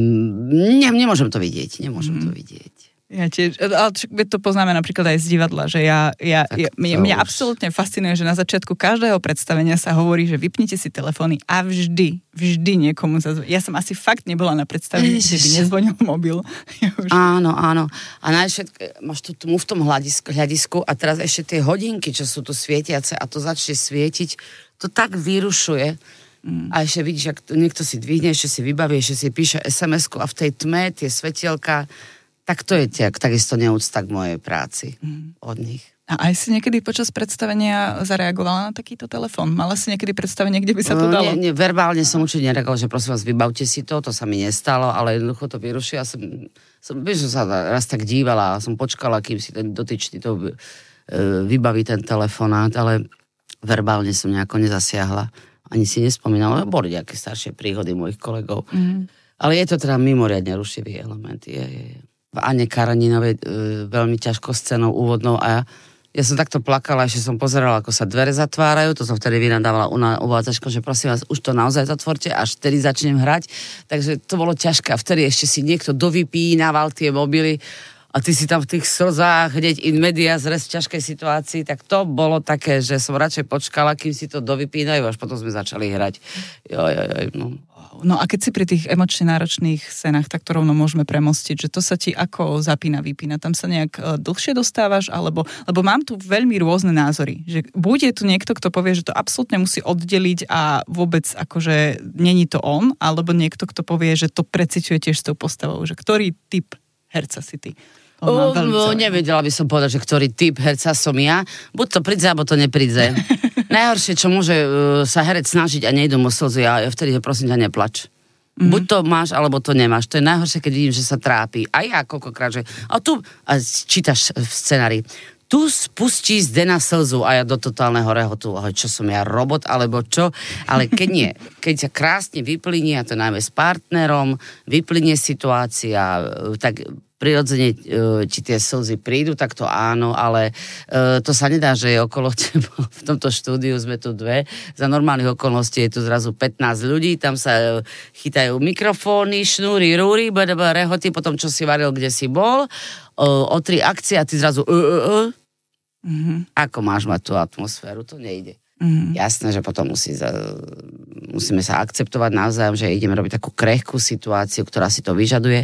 mm, ne, nemôžem to vidieť, nemôžem mm-hmm. to vidieť. Ja tiež, ale to poznáme napríklad aj z divadla, že ja, ja, ja mňa, mňa absolútne fascinuje, že na začiatku každého predstavenia sa hovorí, že vypnite si telefóny a vždy, vždy niekomu zazvoní. Ja som asi fakt nebola na predstavení, že by nezvonil mobil. Ja už... Áno, áno. A najšetko, máš tu tmu v tom hľadisku, hľadisku a teraz ešte tie hodinky, čo sú tu svietiace a to začne svietiť, to tak vyrušuje. Mm. A ešte vidíš, ak niekto si dvihne, ešte si vybaví, ešte si píše es em esku a v tej tme tie svetielka. Tak to je tak, takisto neúcta k mojej práci mm. od nich. A aj si niekedy počas predstavenia zareagovala na takýto telefón? Mala si niekedy predstavenie, kde by sa to dalo? Nie, nie, verbálne som určite nereagovala, že prosím vás, vybavte si to, to sa mi nestalo, ale jednoducho to vyrušila. Ja som, som, vieš, som sa raz tak dívala a som počkala, kým si ten dotyčný to e, vybaví ten telefonát, ale verbálne som nejako nezasiahla. Ani si nespomínala, boli nejaké staršie príhody mojich kolegov. Mm. Ale je to teda mimoriadne rušivý element. Je, je, je. V Ane Karaninovej e, veľmi ťažkou scénou úvodnou a ja, ja som takto plakala, ešte som pozerala, ako sa dvere zatvárajú, to som vtedy vynadávala u uvádzačko, že prosím vás, už to naozaj zatvorte, až vtedy začnem hrať, takže to bolo ťažké a vtedy ešte si niekto dovypínával tie mobily a ty si tam v tých slzách hneď in medias res v ťažkej situácii, tak to bolo také, že som radšej počkala, kým si to dovypínajú, až potom sme začali hrať. Jo, jo, jo, no. No a keď si pri tých emočne náročných scénach, tak to rovno môžeme premostiť, že to sa ti ako zapína, vypína. Tam sa nejak dlhšie dostávaš, alebo, lebo mám tu veľmi rôzne názory. Že bude tu niekto, kto povie, že to absolútne musí oddeliť a vôbec akože není to on, alebo niekto, kto povie, že to preciťuje tiež s tou postavou. Že ktorý typ herca si ty? O, no, nevedela by som povedať, že ktorý typ herca som ja. Buď to príde, alebo to nepríde. Najhoršie, čo môže uh, sa herec snažiť a nejdu mu slzy, a vtedy ho prosím ťa neplač. Mm-hmm. Buď to máš, alebo to nemáš. To je najhoršie, keď vidím, že sa trápi. A ja koľkokrát, že a tu, a čítaš v scenári, tu spustí Zdena slzu a ja do totálneho rehotu, čo som ja, robot, alebo čo. Ale keď nie, keď sa krásne vyplynie, a to najmä s partnerom, vyplynie situácia, tak prirodzene ti tie slzy prídu, tak to áno, ale e, to sa nedá, že je okolo teba. V tomto štúdiu sme tu dve. Za normálnych okolností je tu zrazu pätnásť ľudí, tam sa chytajú mikrofóny, šnúry, rúry, badaba, rehoty, potom čo si varil, kde si bol, o, o tri akcie a ty zrazu uh, uh, uh. Mm-hmm. Ako máš mať tú atmosféru? To nejde. Mm-hmm. Jasné, že potom musí za, musíme sa akceptovať navzájom, že ideme robiť takú krehkú situáciu, ktorá si to vyžaduje.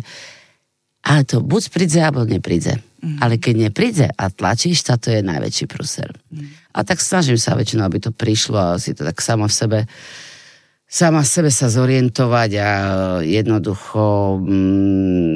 Ale to buď príde, alebo nepríde. Mm. Ale keď nepríde a tlačíš sa, to je najväčší prúser. Mm. A tak snažím sa väčšinou, aby to prišlo a si to tak sama v sebe sama v sebe sa zorientovať a jednoducho mm,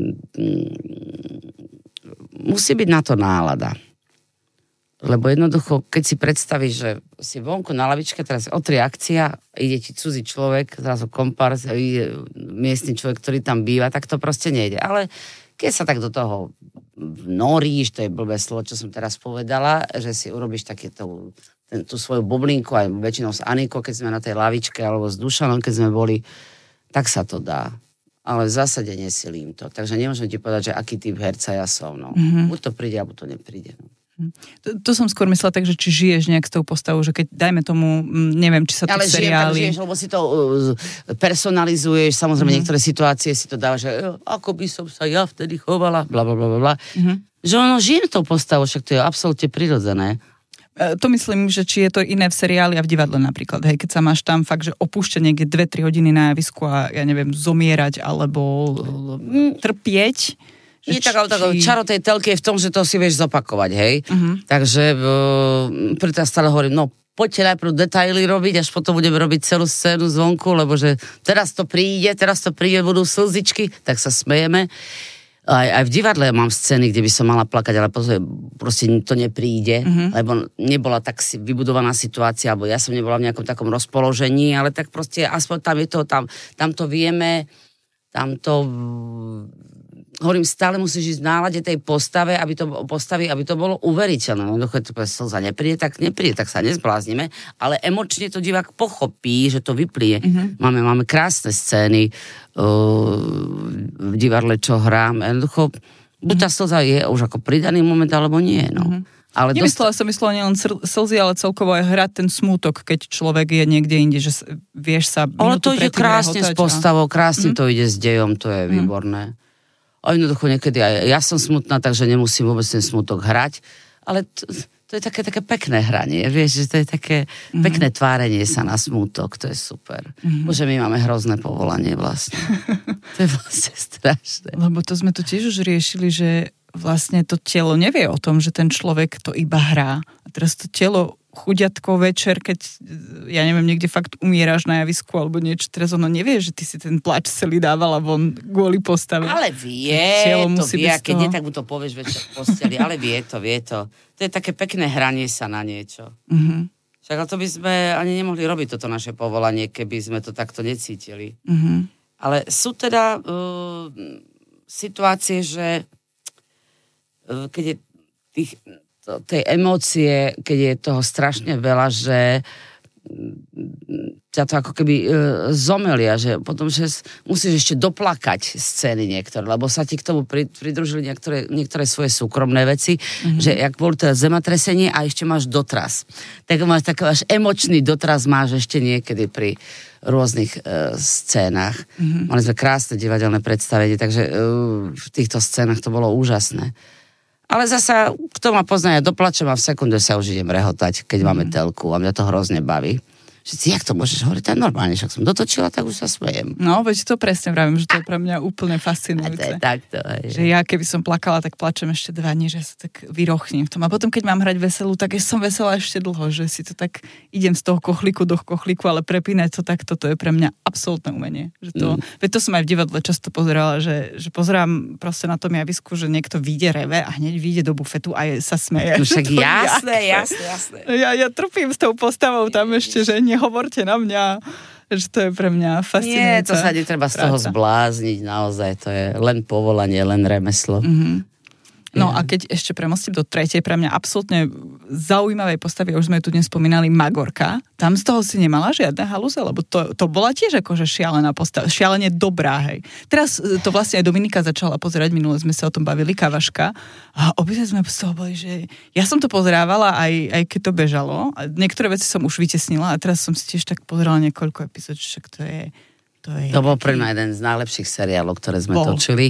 musí byť na to nálada. Lebo jednoducho, keď si predstavíš, že si vonku na lavičke, teraz o tri akcia, ide ti cudzí človek, zrazu kompárs, ide miestny človek, ktorý tam býva, tak to proste nejde. Ale keď sa tak do toho noríš, to je blbé slovo, čo som teraz povedala, že si urobíš takéto, ten, tú svoju bublinku, aj väčšinou s Anikou, keď sme na tej lavičke, alebo s Dušanom, keď sme boli, tak sa to dá. Ale v zásade nesilím to. Takže nemôžem ti povedať, že aký typ herca ja som. No. Mm-hmm. Buď to príde, alebo to nepríde. No. To, to som skôr myslela tak, že či žiješ nejak s tou postavou, že keď, dajme tomu, neviem, či sa to ale v seriáli... Ale žijem, žiješ, lebo si to uh, personalizuješ, samozrejme mm-hmm. niektoré situácie si to dáva, že uh, ako by som sa ja vtedy chovala, bla, bla, bla, bla. Mm-hmm. Že ono, žijem s tou postavou, však to je absolútne prirodzené. To myslím, že či je to iné v seriáli a v divadle napríklad, hej, keď sa máš tam fakt, že opúšťať niekde dve tri hodiny na javisku a ja neviem, zomierať alebo mm. trpieť. Je tak, či... tak, čaro tej telky je v tom, že to si vieš zopakovať, hej. Uh-huh. Takže uh, preto ja stále hovorím, no poďte najprv detaily robiť, až potom budeme robiť celú scénu zvonku, lebo že teraz to príde, teraz to príde, budú slzičky, tak sa smejeme. Aj, aj v divadle mám scény, kde by som mala plakať, ale proste to nepríde, mm-hmm. lebo nebola tak vybudovaná situácia, alebo ja som nebola v nejakom takom rozpoložení, ale tak proste aspoň tam je to, tam, tam to vieme, tam to, hovorím, stále musíš ísť v nálade tej postave, aby to, postavy, aby to bolo uveriteľné. No, keď to slza nepríde, tak nepríde, tak sa nezbláznime, ale emočne to divák pochopí, že to vyplie. Mm-hmm. Máme, máme krásne scény v divadle, čo hrám. Jednoducho, buď tá slza je už ako pridaný moment, alebo nie. No. Mm-hmm. Ale Nemyslela dost... som, myslela nielen slzy, ale celkovo aj hrať ten smútok, keď človek je niekde inde, že vieš sa minútu predtým rehotať. Ale to ide krásne s postavou, krásne mm-hmm. to ide s dejom, to je mm-hmm. výborné. A jednoducho niekedy aj ja som smutná, takže nemusím vôbec ten smutok hrať, ale to, to je také, také pekné hranie, vieš, že to je také mm-hmm. pekné tvárenie sa na smutok, to je super. Mm-hmm. Bože, my máme hrozné povolanie vlastne. To je vlastne strašné. Lebo to sme tu tiež už riešili, že vlastne to telo nevie o tom, že ten človek to iba hrá. A teraz to telo chuďatko večer, keď, ja neviem, niekde fakt umieraš na javisku alebo niečo, teraz ono nevie, že ty si ten plač celý dávala von kvôli postave. Ale vie, to vie, a keď nie, tak mu to povieš večer v posteli, ale vie to, vie to. To je také pekné hranie sa na niečo. Mm-hmm. Však ale to by sme ani nemohli robiť toto naše povolanie, keby sme to takto necítili. Mm-hmm. Ale sú teda uh, situácie, že uh, keď je tých tej emócie, keď je toho strašne veľa, že ťa to ako keby e, zomelia, že potom, že musíš ešte doplakať scény niektoré, lebo sa ti k tomu pri, pridružili niektoré, niektoré svoje súkromné veci, mm-hmm. že jak bol to zematresenie a ešte máš dotras. Tak máš taký až emočný dotras máš ešte niekedy pri rôznych e, scénach. Mm-hmm. Mali sme krásne divadelné predstavenie, takže e, v týchto scénach to bolo úžasné. Ale zasa, kto ma pozná, ja doplačem a v sekunde sa už idem rehotať, keď mm. máme telku a mňa to hrozne baví. Že jak to môžeš hovoriť? To je normálne, však som dotočila, tak už sa smejem. No, veď to presne vravím, že to je pre mňa úplne fascinujúce. A to je takto. Aj. Že ja, keby som plakala, tak plačem ešte dva dní, že sa tak vyrochním v tom. A potom, keď mám hrať veselú, tak som veselá ešte dlho, že si to tak idem z toho kochlíku do kochlíku, ale prepínať to takto, to je pre mňa absolútne umenie. Že to, mm. Veď to som aj v divadle často pozerala, že, že pozerám proste na tom javisku, že niekto vyjde reve a hneď vyjde do bufetu a je, sa smeje. No však jasné, jasné, jasné. Ja, ja trpím s tou postavou tam ešte, že nehovorte na mňa, že to je pre mňa fascinujúce. Nie, to sa netreba z toho zblázniť, naozaj, to je len povolanie, len remeslo. Mm-hmm. No a keď ešte premostím do tretej, pre mňa absolútne zaujímavej postavy, už sme tu dnes spomínali, Magorka, tam z toho si nemala žiadne halúze, lebo to, to bola tiež akože šialená postava, šialene dobrá, hej. Teraz to vlastne aj Dominika začala pozerať, minule sme sa o tom bavili, Kavaška, a obidve sme z toho boli, že ja som to pozerávala aj, aj keď to bežalo, a niektoré veci som už vytesnila a teraz som si tiež tak pozerala niekoľko epizód, však to je... To, je to bol pre mňa jeden z najlepších seriálov, ktoré sme bol. točili.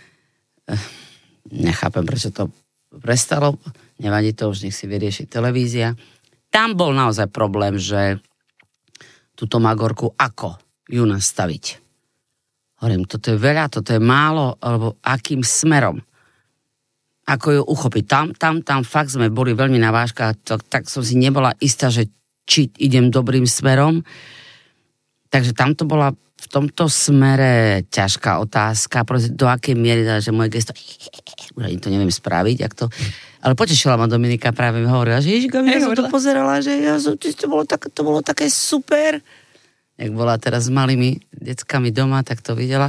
Nechápem, prečo to prestalo. Nevadí to, už nech si vyrieši televízia. Tam bol naozaj problém, že túto Magorku, ako ju nastaviť. Hovorím, toto je veľa, toto je málo, alebo akým smerom. Ako ju uchopiť. Tam, tam, tam fakt sme boli veľmi na vážkach, tak som si nebola istá, že či idem dobrým smerom. Takže tam to bola v tomto smere ťažká otázka, do akej miery, že moje gesto, už ani to neviem spraviť, jak to, ale potešila ma Dominika, práve mi hovorila, že Ježiška, ja som to pozerala, že ja som, to, bolo tak, to bolo také super, jak bola teraz s malými deckami doma, tak to videla.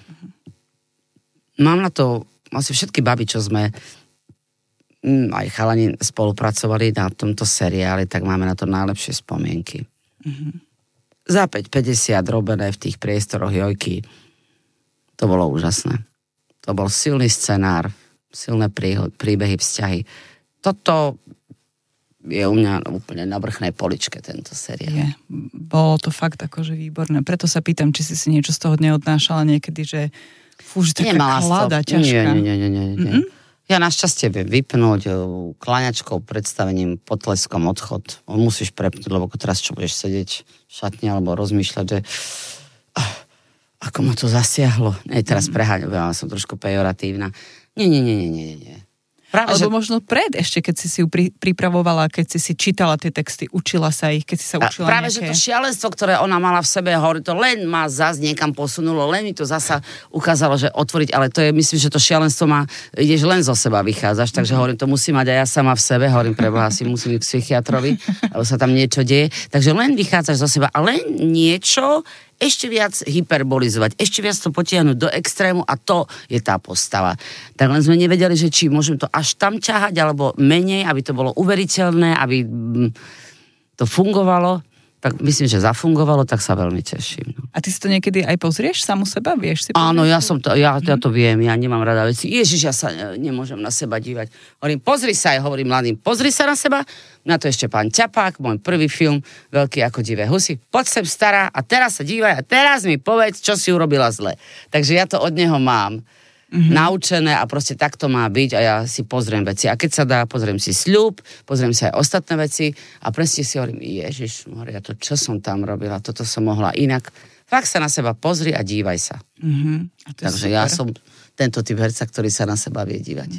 Mám na to asi všetky baby, čo sme aj chalani spolupracovali na tomto seriáli, tak máme na to najlepšie spomienky. Mm-hmm. Za päť päťdesiat robené v tých priestoroch Jojky. To bolo úžasné. To bol silný scenár, silné príhod, príbehy, vzťahy. Toto je u mňa úplne na vrchnej poličke, tento seriál. Je. Bolo to fakt akože výborné. Preto sa pýtam, či si si niečo z toho neodnášala niekedy, že fú, že taká chlada, ťažká. Nie, nie, nie, nie, nie. Mm-hmm. Ja našťastie viem vypnúť kláňačkou, predstavením, potleskom, odchod. On musíš prepnúť, lebo teraz čo budeš sedieť v šatni alebo rozmýšľať, že ah, ako ma to zasiahlo. Nie, teraz preháňam, ja som trošku pejoratívna. Nie, nie, nie, nie, nie, nie. Práve, alebo že... možno pred ešte, keď si si ju pri, pripravovala, keď si si čítala tie texty, učila sa ich, keď si sa učila práve, nejaké... že to šialenstvo, ktoré ona mala v sebe, hovorí, to len ma zás niekam posunulo, len mi to zasa ukázalo, že otvoriť, ale to je, myslím, že to šialenstvo má, ideš len zo seba vychádzaš, takže mm. hovorím, to musím mať aj ja sama v sebe, hovorím, preboha, si musím ísť k psychiatrovi, alebo sa tam niečo deje, takže len vychádzaš zo seba a len niečo ešte viac hyperbolizovať, ešte viac to potiahnuť do extrému a to je tá postava. Tak len sme nevedeli, že či môžem to až tam ťahať, alebo menej, aby to bolo uveriteľné, aby to fungovalo. Tak myslím, že zafungovalo, tak sa veľmi teším. No. A ty si to niekedy aj pozrieš samu seba? Vieš si pozrieš? Áno, ja som to, ja, ja to viem, ja nemám rada veci. Ježiš, ja sa nemôžem na seba dívať. Hovorím, pozri sa, aj hovorím mladým, pozri sa na seba. Na to ešte pán Ťapák, môj prvý film, Veľký ako divé husy. Poď sem stará a teraz sa dívaj a teraz mi povedz, čo si urobila zle. Takže ja to od neho mám. Mm-hmm. Naučené a proste tak to má byť a ja si pozriem veci. A keď sa dá, pozriem si Sľub, pozriem si aj ostatné veci a presne si hovorím, Ježiš, Maria, to čo som tam robila, toto som mohla inak. Fakt sa na seba pozri a dívaj sa. Mm-hmm. A to Takže ja som tento typ herca, ktorý sa na seba vie dívať.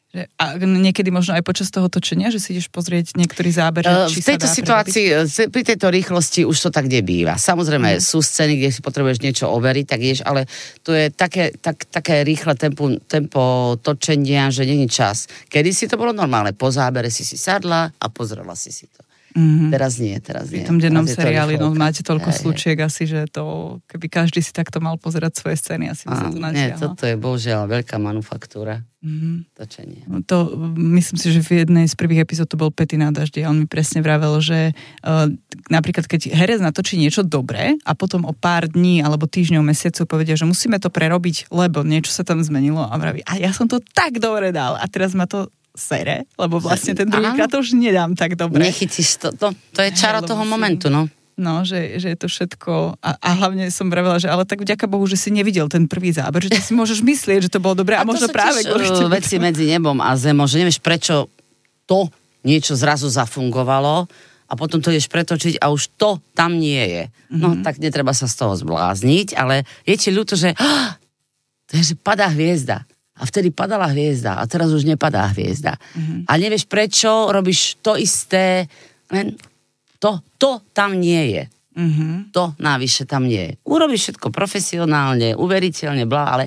A niekedy možno aj počas toho točenia, že si ideš pozrieť niektorý záber, uh, či v tejto sa dá situácii, prerobiť? Pri tejto rýchlosti už to tak nebýva. Samozrejme, mm. sú scény, kde si potrebuješ niečo overiť, tak ideš, ale to je také, tak, také rýchle tempo, tempo točenia, že není čas. Kedy si to bolo normálne, po zábere si si sadla a pozrela si si to. Mm-hmm. Teraz nie, teraz nie. V tom dennom seriáli, no máte toľko aj, slučiek aj. Asi, že to, keby každý si takto mal pozerať svoje scény, asi by sa to natiahlo. Nie, toto je bohužiaľ veľká manufaktúra. Mm-hmm. Točenie. To, myslím si, že v jednej z prvých epizód to bol Pety na daždi a on mi presne vravel, že uh, napríklad keď herec natočí niečo dobré a potom o pár dní alebo týždňov, mesiacov povedia, že musíme to prerobiť, lebo niečo sa tam zmenilo a vraví, a ja som to tak dobre dal a teraz ma to sere, lebo vlastne ten druhýkrát to už nedám tak dobre. Nechytíš to, to, to je čaro hey, toho momentu, no. No, že, že je to všetko a, a hlavne som vravela, že ale tak vďaka Bohu, že si nevidel ten prvý záber, že ty si môžeš myslieť, že to bolo dobré a, a možno práve kvôli tebe. Veci medzi nebom a zemou, že nevieš prečo to niečo zrazu zafungovalo a potom to ideš pretočiť a už to tam nie je. No, mm-hmm. tak netreba sa z toho zblázniť, ale je ti ľúto, že oh, to je, že padá hviezda. A vtedy padala hviezda a teraz už nepadá hviezda. Mm-hmm. A nevieš prečo, robíš to isté, len to, to tam nie je. Mm-hmm. To návyše tam nie je. Urobíš všetko profesionálne, uveriteľne, blá, ale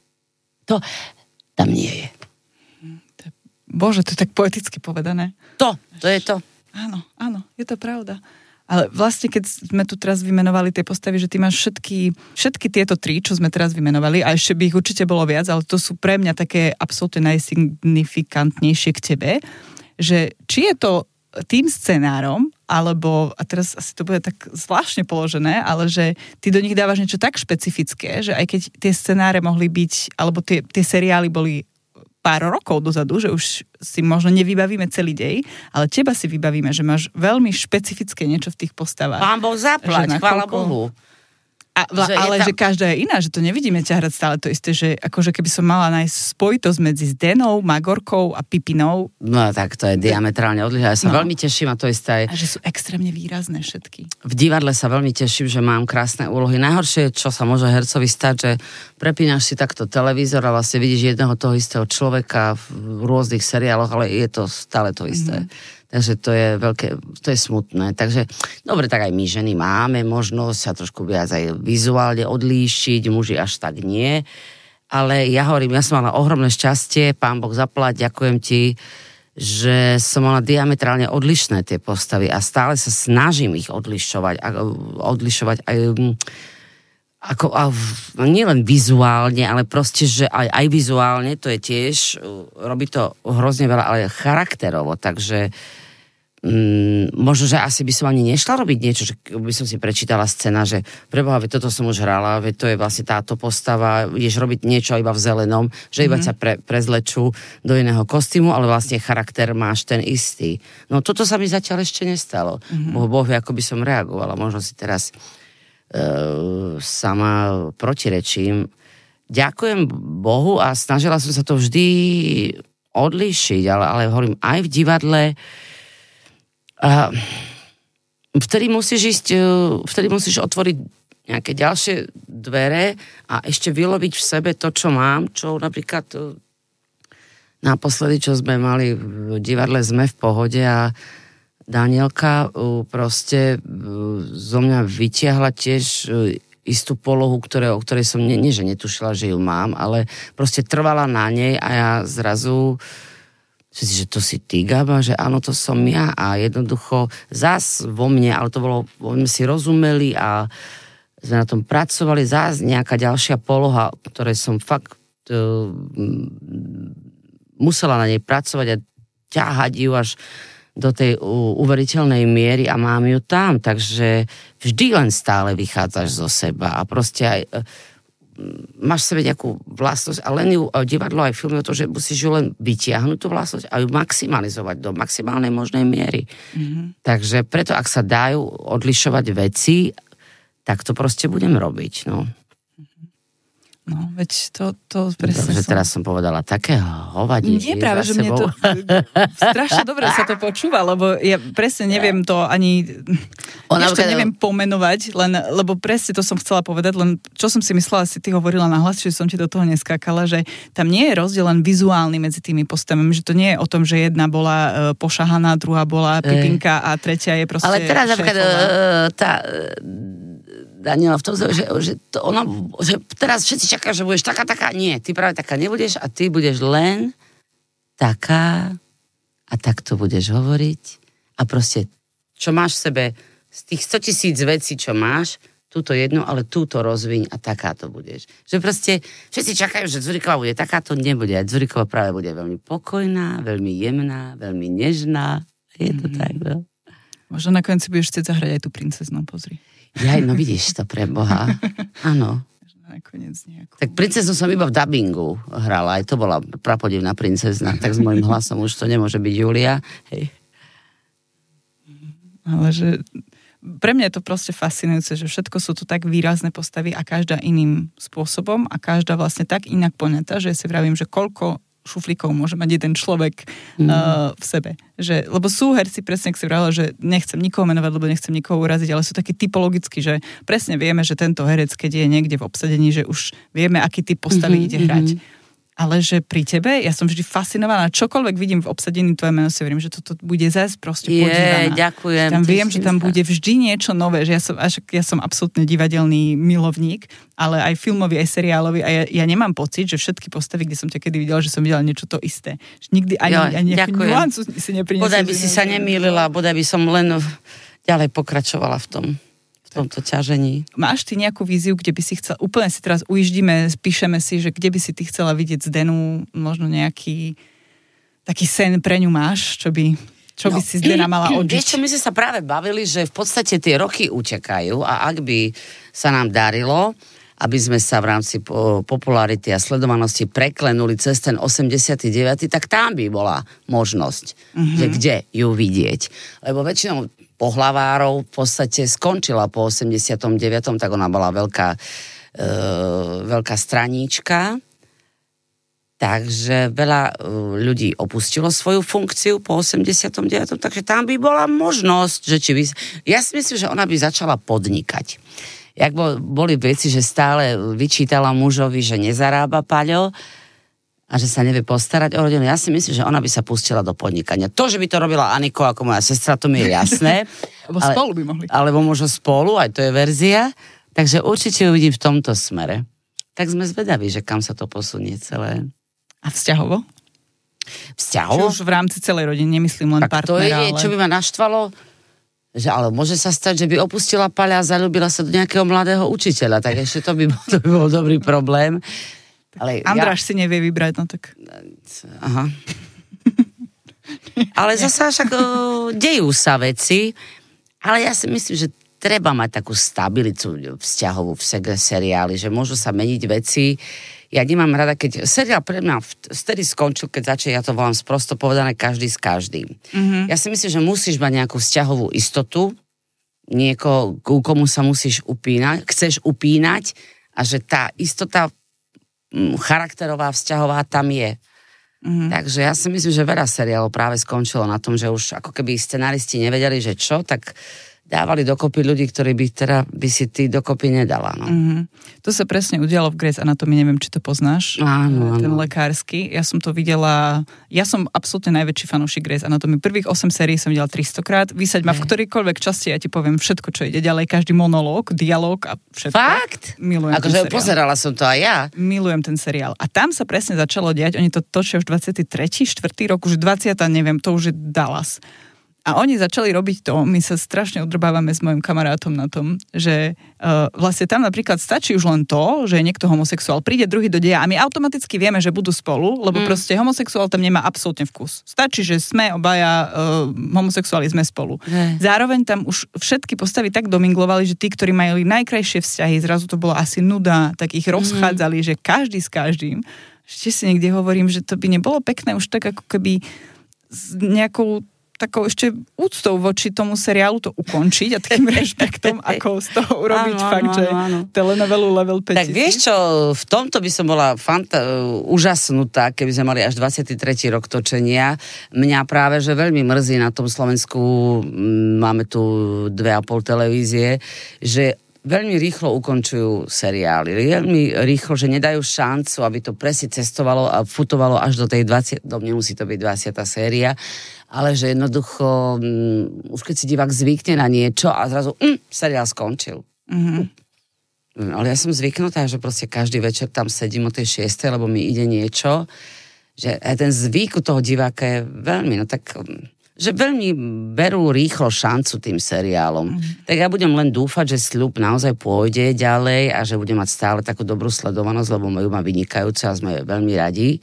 to tam nie je. Bože, to je tak poeticky povedané. To, to je to. Áno, áno, je to pravda. Ale vlastne, keď sme tu teraz vymenovali tie postavy, že ty máš všetky, všetky tieto tri, čo sme teraz vymenovali, a ešte by ich určite bolo viac, ale to sú pre mňa také absolútne najsignifikantnejšie k tebe, že či je to tým scenárom, alebo, a teraz asi to bude tak zvláštne položené, ale že ty do nich dávaš niečo tak špecifické, že aj keď tie scenáre mohli byť, alebo tie, tie seriály boli pár rokov dozadu, že už si možno nevybavíme celý dej, ale teba si vybavíme, že máš veľmi špecifické niečo v tých postavách. Pán Boh zaplať, chvála Bohu. A, že ale tam... že každá je iná, že to nevidíme ťa hrať stále to isté, že akože keby som mala nájsť spojitosť medzi Zdenou, Magorkou a Pipinou. No tak to je diametrálne odlišné. Ja sa no. veľmi teším a to isté. A že sú extrémne výrazné všetky. V divadle sa veľmi teším, že mám krásne úlohy. Najhoršie, čo sa môže hercovi stať, že prepínaš si takto televízor a vlastne vidíš jedného toho istého človeka v rôznych seriáloch, ale je to stále to isté. Mm. Takže to je veľké, to je smutné. Takže, dobre, tak aj my ženy máme možnosť sa trošku viac aj vizuálne odlíšiť, muži až tak nie. Ale ja hovorím, ja som mala ohromné šťastie, Pán Boh zaplať, ďakujem ti, že som mala diametrálne odlišné tie postavy a stále sa snažím ich odlišovať. Odlišovať aj, ako, a nielen vizuálne, ale proste, že aj, aj vizuálne, to je tiež, robí to hrozne veľa, ale charakterovo, takže Mm, možno, že asi by som ani nešla robiť niečo, že by som si prečítala scéna, že preboha, veď toto som už hrala, veď to je vlastne táto postava, ideš robiť niečo iba v zelenom, že iba mm-hmm. sa pre, prezlečú do iného kostýmu, ale vlastne charakter máš ten istý. No toto sa mi zatiaľ ešte nestalo. Mm-hmm. Boh, boh, ako by som reagovala. Možno si teraz uh, sama protirečím. Ďakujem Bohu a snažila som sa to vždy odlíšiť, ale, ale hovorím, aj v divadle a vtedy musíš ísť, vtedy musíš otvoriť nejaké ďalšie dvere a ešte vyloviť v sebe to, čo mám, čo napríklad naposledy, čo sme mali v divadle Sme v pohode a Danielka proste zo mňa vytiahla tiež istú polohu, ktoré, o ktorej som nie, nie, že netušila, že ju mám, ale proste trvala na nej a ja zrazu že to si ty, Gaba, že áno, to som ja a jednoducho zás vo mne, ale to bolo, sme si rozumeli a sme na tom pracovali, zás nejaká ďalšia poloha, ktorej som fakt uh, musela na nej pracovať a ťahať ju až do tej uh, uveriteľnej miery a mám ju tam, takže vždy len stále vychádzaš zo seba a proste aj uh, máš v sebe nejakú vlastnosť a len ju divadlo aj film to, že musíš ju len vytiahnuť tú vlastnosť a ju maximalizovať do maximálnej možnej miery. Mm-hmm. Takže preto, ak sa dajú odlišovať veci, tak to proste budem robiť, no. No, veď to, to presne Takže som... teraz som povedala také hovadiny. Nie, práve, že mne to strašne dobre sa to počúva, lebo ja presne neviem to ani Ona ešte neviem pomenovať, len, lebo presne to som chcela povedať, len čo som si myslela, si ty hovorila nahlas, že som ti do toho neskákala, že tam nie je rozdiel len vizuálny medzi tými postavami, že to nie je o tom, že jedna bola pošahaná, druhá bola Pipinka a tretia je proste Ale teraz napríklad tá Daniela v tom, že, že, to ona, že teraz všetci čaká, že budeš taká, taká. Nie, ty práve taká nebudeš a ty budeš len taká a takto budeš hovoriť a proste, čo máš v sebe z tých sto tisíc vecí, čo máš, túto jednu, ale túto rozviň a takáto budeš. Že proste všetci čakajú, že Dzurikova bude takáto, nebude. A Dzurikova práve bude veľmi pokojná, veľmi jemná, veľmi nežná. Je to mm. tak, no? Možno nakoniec si budeš chcieť zahrať aj tú princeznu, pozri. Ja, no vidíš to, pre Boha. Áno. Nejakú... Tak princeznu som iba v dabingu hrala, aj to bola prapodivná princezna, tak s mojím hlasom už to nemôže byť Julia. Hej. Ale že pre mňa je to proste fascinujúce, že všetko sú tu tak výrazné postavy a každá iným spôsobom a každá vlastne tak inak poňatá, že si vravím, že koľko šuflíkov môže mať jeden človek mm. uh, v sebe. Že, lebo sú herci, presne, ak si vravila, že nechcem nikoho menovať, lebo nechcem nikoho uraziť, ale sú takí typologickí, že presne vieme, že tento herec, keď je niekde v obsadení, že už vieme, aký typ postavy mm-hmm, ide hrať. Mm-hmm. Ale že pri tebe, ja som vždy fascinovaná, čokoľvek vidím v obsadení tvoje meno, si verím, že toto bude zás proste podívaná. Ďakujem. Tam viem, že tam bude vždy niečo nové, že ja som, až, ja som absolútne divadelný milovník, ale aj filmový, aj seriálový a ja, ja nemám pocit, že všetky postavy, kde som ťa kedy videla, že som videla niečo to isté. Že nikdy ani, jo, ani nejakú nuancu si neprinesla. Bodaj by si sa nemýlila, bodaj by som len ďalej pokračovala v tom. V tomto ťažení. Máš ty nejakú víziu, kde by si chcela, úplne si teraz ujíždíme, píšeme si, že kde by si ty chcela vidieť Zdenu, možno nejaký taký sen pre ňu máš, čo by, čo no, by si Zdena mala odžiť? Vieš čo, my sme sa práve bavili, že v podstate tie roky utekajú a ak by sa nám darilo, aby sme sa v rámci popularity a sledovanosti preklenuli cez ten osemdesiaty deviaty tak tam by bola možnosť, mm-hmm. že kde ju vidieť. Lebo väčšinou pohlavárov v podstate skončila po osemdesiatom deviatom tak ona bola veľká, e, veľká straníčka. Takže veľa e, ľudí opustilo svoju funkciu po osemdesiatom deviatom takže tam by bola možnosť, že či by... Ja si myslím, že ona by začala podnikať. Jak boli veci, že stále vyčítala mužovi, že nezarába Paľo a že sa nevie postarať o rodinu. Ja si myslím, že ona by sa pustila do podnikania. To, že by to robila Aniko ako moja sestra, to mi je jasné. Alebo ale, spolu by mohli. Alebo možno spolu, aj to je verzia. Takže určite ju vidím v tomto smere. Tak sme zvedaví, že kam sa to posunie celé. A vzťahovo? Vzťahov? Či už v rámci celej rodiny, nemyslím len tak partnera. To je, ale... čo by ma naštvalo, že ale môže sa stať, že by opustila Paľa a zalúbila sa do nejakého mladého učiteľa, tak ešte to by bol, to by bol dobrý problém. Ale Andráš ja... si nevie vybrať, no tak... Aha. Ale zasa však o, dejú sa veci, ale ja si myslím, že treba mať takú stabilitu vzťahovú v seriáli, že môžu sa meniť veci. Ja nemám rada, keď seriál pre mňa vtedy skončil, keď začal, ja to volám sprosto povedané, každý s každým. Mm-hmm. Ja si myslím, že musíš mať nejakú vzťahovú istotu, niekoho, ku komu sa musíš upínať, chceš upínať a že tá istota charakterová, vzťahová tam je. Mm-hmm. Takže ja si myslím, že veľa seriálov práve skončilo na tom, že už ako keby scenaristi nevedeli, že čo, tak dávali dokopy ľudí, ktorí by teda by si ty dokopy nedala. No. Mm-hmm. To sa presne udialo v Grey's Anatomy, neviem, či to poznáš. Áno, ten áno. lekársky. Ja som to videla, ja som absolútne najväčší fanúšik Grey's Anatomy. Prvých osem sérií som videla tristokrát. Vysaď ma v ktorýkoľvek časti, ja ti poviem všetko, čo ide ďalej, každý monológ, dialóg a všetko. Fakt? Milujem akože pozerala som to aj ja. Milujem ten seriál. A tam sa presne začalo diať, oni to točia už dvadsiaty tretí, štvrtý rok, už dvadsiaty neviem, to už je Dallas. A oni začali robiť to, my sa strašne udrbávame s mojim kamarátom na tom, že uh, vlastne tam napríklad stačí už len to, že je niekto homosexuál, príde druhý do deja a my automaticky vieme, že budú spolu, lebo mm. proste homosexuál tam nemá absolútne vkus. Stačí, že sme obaja uh, homosexuáli, sme spolu. Mm. Zároveň tam už všetky postavy tak dominglovali, že tí, ktorí mali najkrajšie vzťahy, zrazu to bolo asi nuda, tak ich rozchádzali, mm. že každý s každým. Ešte si niekde hovorím, že to by nebolo pekné už tak ako keby s nejakou takou ešte úctou voči tomu seriálu to ukončiť a takým rešpektom, ako z toho urobiť áno, fakt, áno, že áno. telenovelu level päť. Tak vieš čo, v tomto by som bola fanta- úžasnutá, keby sme mali až dvadsiaty tretí rok točenia. Mňa práve, že veľmi mrzí na tom Slovensku, máme tu dve a pol televízie, že veľmi rýchlo ukončujú seriály. Veľmi rýchlo, že nedajú šancu, aby to presne cestovalo a futovalo až do tej dvadsiatej, no nemusí to byť dvadsiata séria, ale že jednoducho, um, už keď si divák zvykne na niečo a zrazu, um, seriál skončil. Mm-hmm. Um, ale ja som zvyknutá, že proste každý večer tam sedím o tej šiestej, lebo mi ide niečo, že aj ten zvyk u toho diváka je veľmi, no tak... Um, že veľmi berú rýchlo šancu tým seriálom. Mm. Tak ja budem len dúfať, že Sľub naozaj pôjde ďalej a že bude mať stále takú dobrú sledovanosť, lebo majú ma vynikajúce a sme veľmi radi.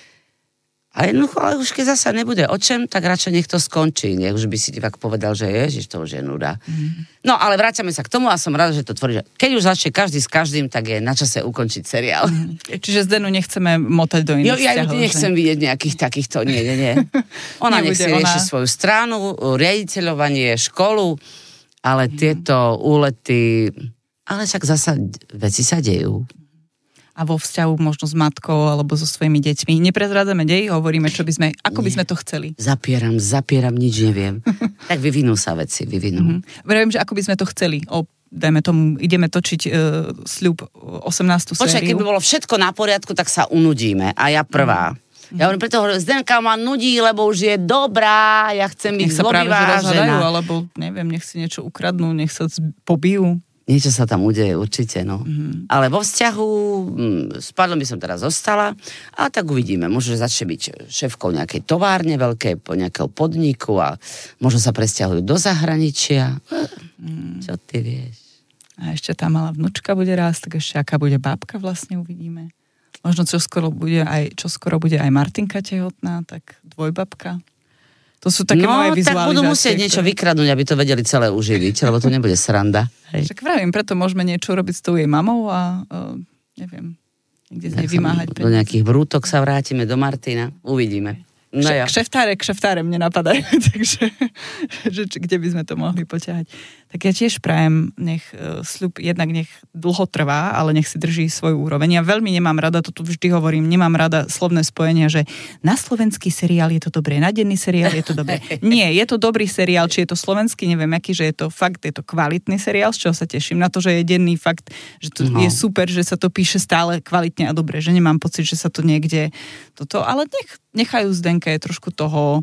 A jednoducho, ale už keď zasa nebude o čem, tak radšej nech to skončí. Nech už by si divák povedal, že ježiš, to už je nuda. Mm. No, ale vráťame sa k tomu a som rada, že to tvorí, že keď už začne každý s každým, tak je na čase ukončiť seriál. Mm. Čiže Zdenu nechceme motať do iných jo, ja vzťahov. Ja nechcem že? vidieť nejakých takýchto, nie, nie, nie. Ona nech si rieši ona... svoju stranu, riaditeľovanie, školu, ale mm. tieto úlety, ale však zasa veci sa dejú. A vo vzťahu možno s matkou alebo so svojimi deťmi. Neprezrádzame dej, hovoríme, čo by sme, ako Nie. by sme to chceli. Zapieram, zapieram, nič neviem. Tak vyvinú sa veci, vyvinú. Mm-hmm. Vravím, že ako by sme to chceli. O, dajme tomu, ideme točiť uh, Sľub osemnástu Počkaj, sériu. keby bolo všetko na poriadku, tak sa unudíme. A ja prvá. Mm-hmm. Ja hovorím, preto hovorím, Zdenka ma nudí, lebo už je dobrá, ja chcem byť zlobivá žena. Alebo neviem, nech si niečo ukradnú, nech sa pobijú. Niečo sa tam udeje, určite, no. Mm-hmm. Ale vo vzťahu, s Pádlom by som teraz zostala, a tak uvidíme. Možno, že začne byť šéfkou nejakej továrne veľkej, po nejakého podniku a možno sa presťahujú do zahraničia. Mm. Čo ty vieš? A ešte tá malá vnúčka bude rásť, tak ešte aká bude bábka vlastne uvidíme. Možno čo skoro bude aj, čo skoro bude aj Martinka tehotná, tak dvojbabka. To sú také no, moje vizualizácie. No, tak budú musieť niečo ktoré... vykradnúť, aby to vedeli celé uživiť, lebo to nebude sranda. Hej. Však vravím, preto môžeme niečo robiť s tou jej mamou a uh, neviem, niekde z nej vymáhať. Do nejakých brútok sa vrátime do Martina, uvidíme. No ja. Kšeftáre, kšeftáre mne napadajú, takže že, kde by sme to mohli poťahať. Tak ja tiež prajem, nech uh, Sľub jednak nech dlho trvá, ale nech si drží svoju úroveň. Ja veľmi nemám rada, to tu vždy hovorím, nemám rada slovné spojenia, že na slovenský seriál je to dobré, na denný seriál je to dobré. Nie, je to dobrý seriál, či je to slovenský, neviem aký, že je to fakt, je to kvalitný seriál, z čoho sa teším. Na to, že je denný fakt, že to no. je super, že sa to píše stále kvalitne a dobre, že nemám pocit, že sa to niekde toto, ale nech, nechajú Zdenka je trošku toho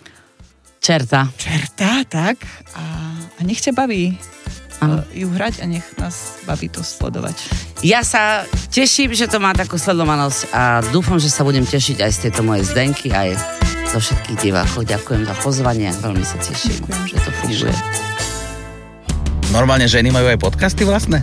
čerta. Čerta, tak. A, a nech ťa baví uh, ju hrať a nech nás baví to sledovať. Ja sa teším, že to má takú sledovanosť a dúfam, že sa budem tešiť aj z tejto mojej Zdenky, aj zo všetkých divákov. Ďakujem za pozvanie, veľmi sa teším, Ďakujem, že to funguje. Normálne ženy majú aj podcasty vlastné?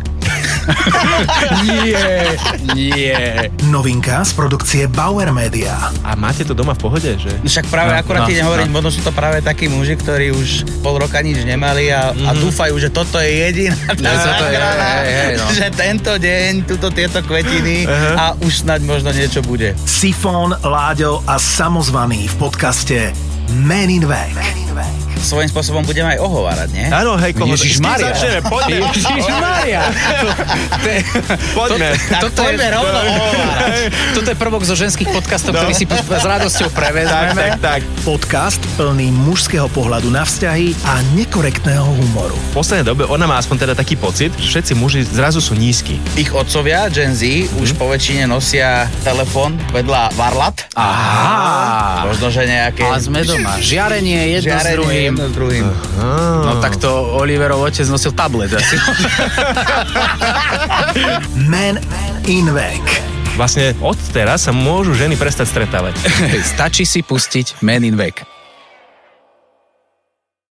nie, nie. Novinka z produkcie Bauer Media. A máte to doma v pohode, že? Však práve no, akurát no, idem hovoriť, no. Možno sú to práve takí muži, ktorí už pol roka nič nemali a, mm-hmm. a dúfajú, že toto je jediná tá záchrana, no. Že tento deň, tuto tieto kvetiny uh-huh. a už snáď možno niečo bude. Sifón, Láďo a Samozvaný v podcaste Man in Vek. Svojím spôsobom budeme aj ohovárať, nie? Áno, hej, koho... Ježišmaria. Poďme. Ježišmaria. Poďme. Tak poďme rovno ohovárať. Toto je prvok zo ženských podcastov, ktorý si s radosťou prevezmeme. Tak, tak, tak. Podcast plný mužského pohľadu na vzťahy a nekorektného humoru. V poslednej dobe ona má aspoň teda taký pocit, že všetci muži zrazu sú nízki. Ich otcovia, Gen Z, mm. už po väčšine nosia telefón vedľa varlat. Aha. Možno, že nejaké... A sme doma. Žiarenie jedno Žiarenie s druhým. Jedno s druhým. No tak to Oliverov otec nosil tablet asi. Man in Vek. Vlastne od teraz sa môžu ženy prestať stretávať. Stačí si pustiť Man in Vek.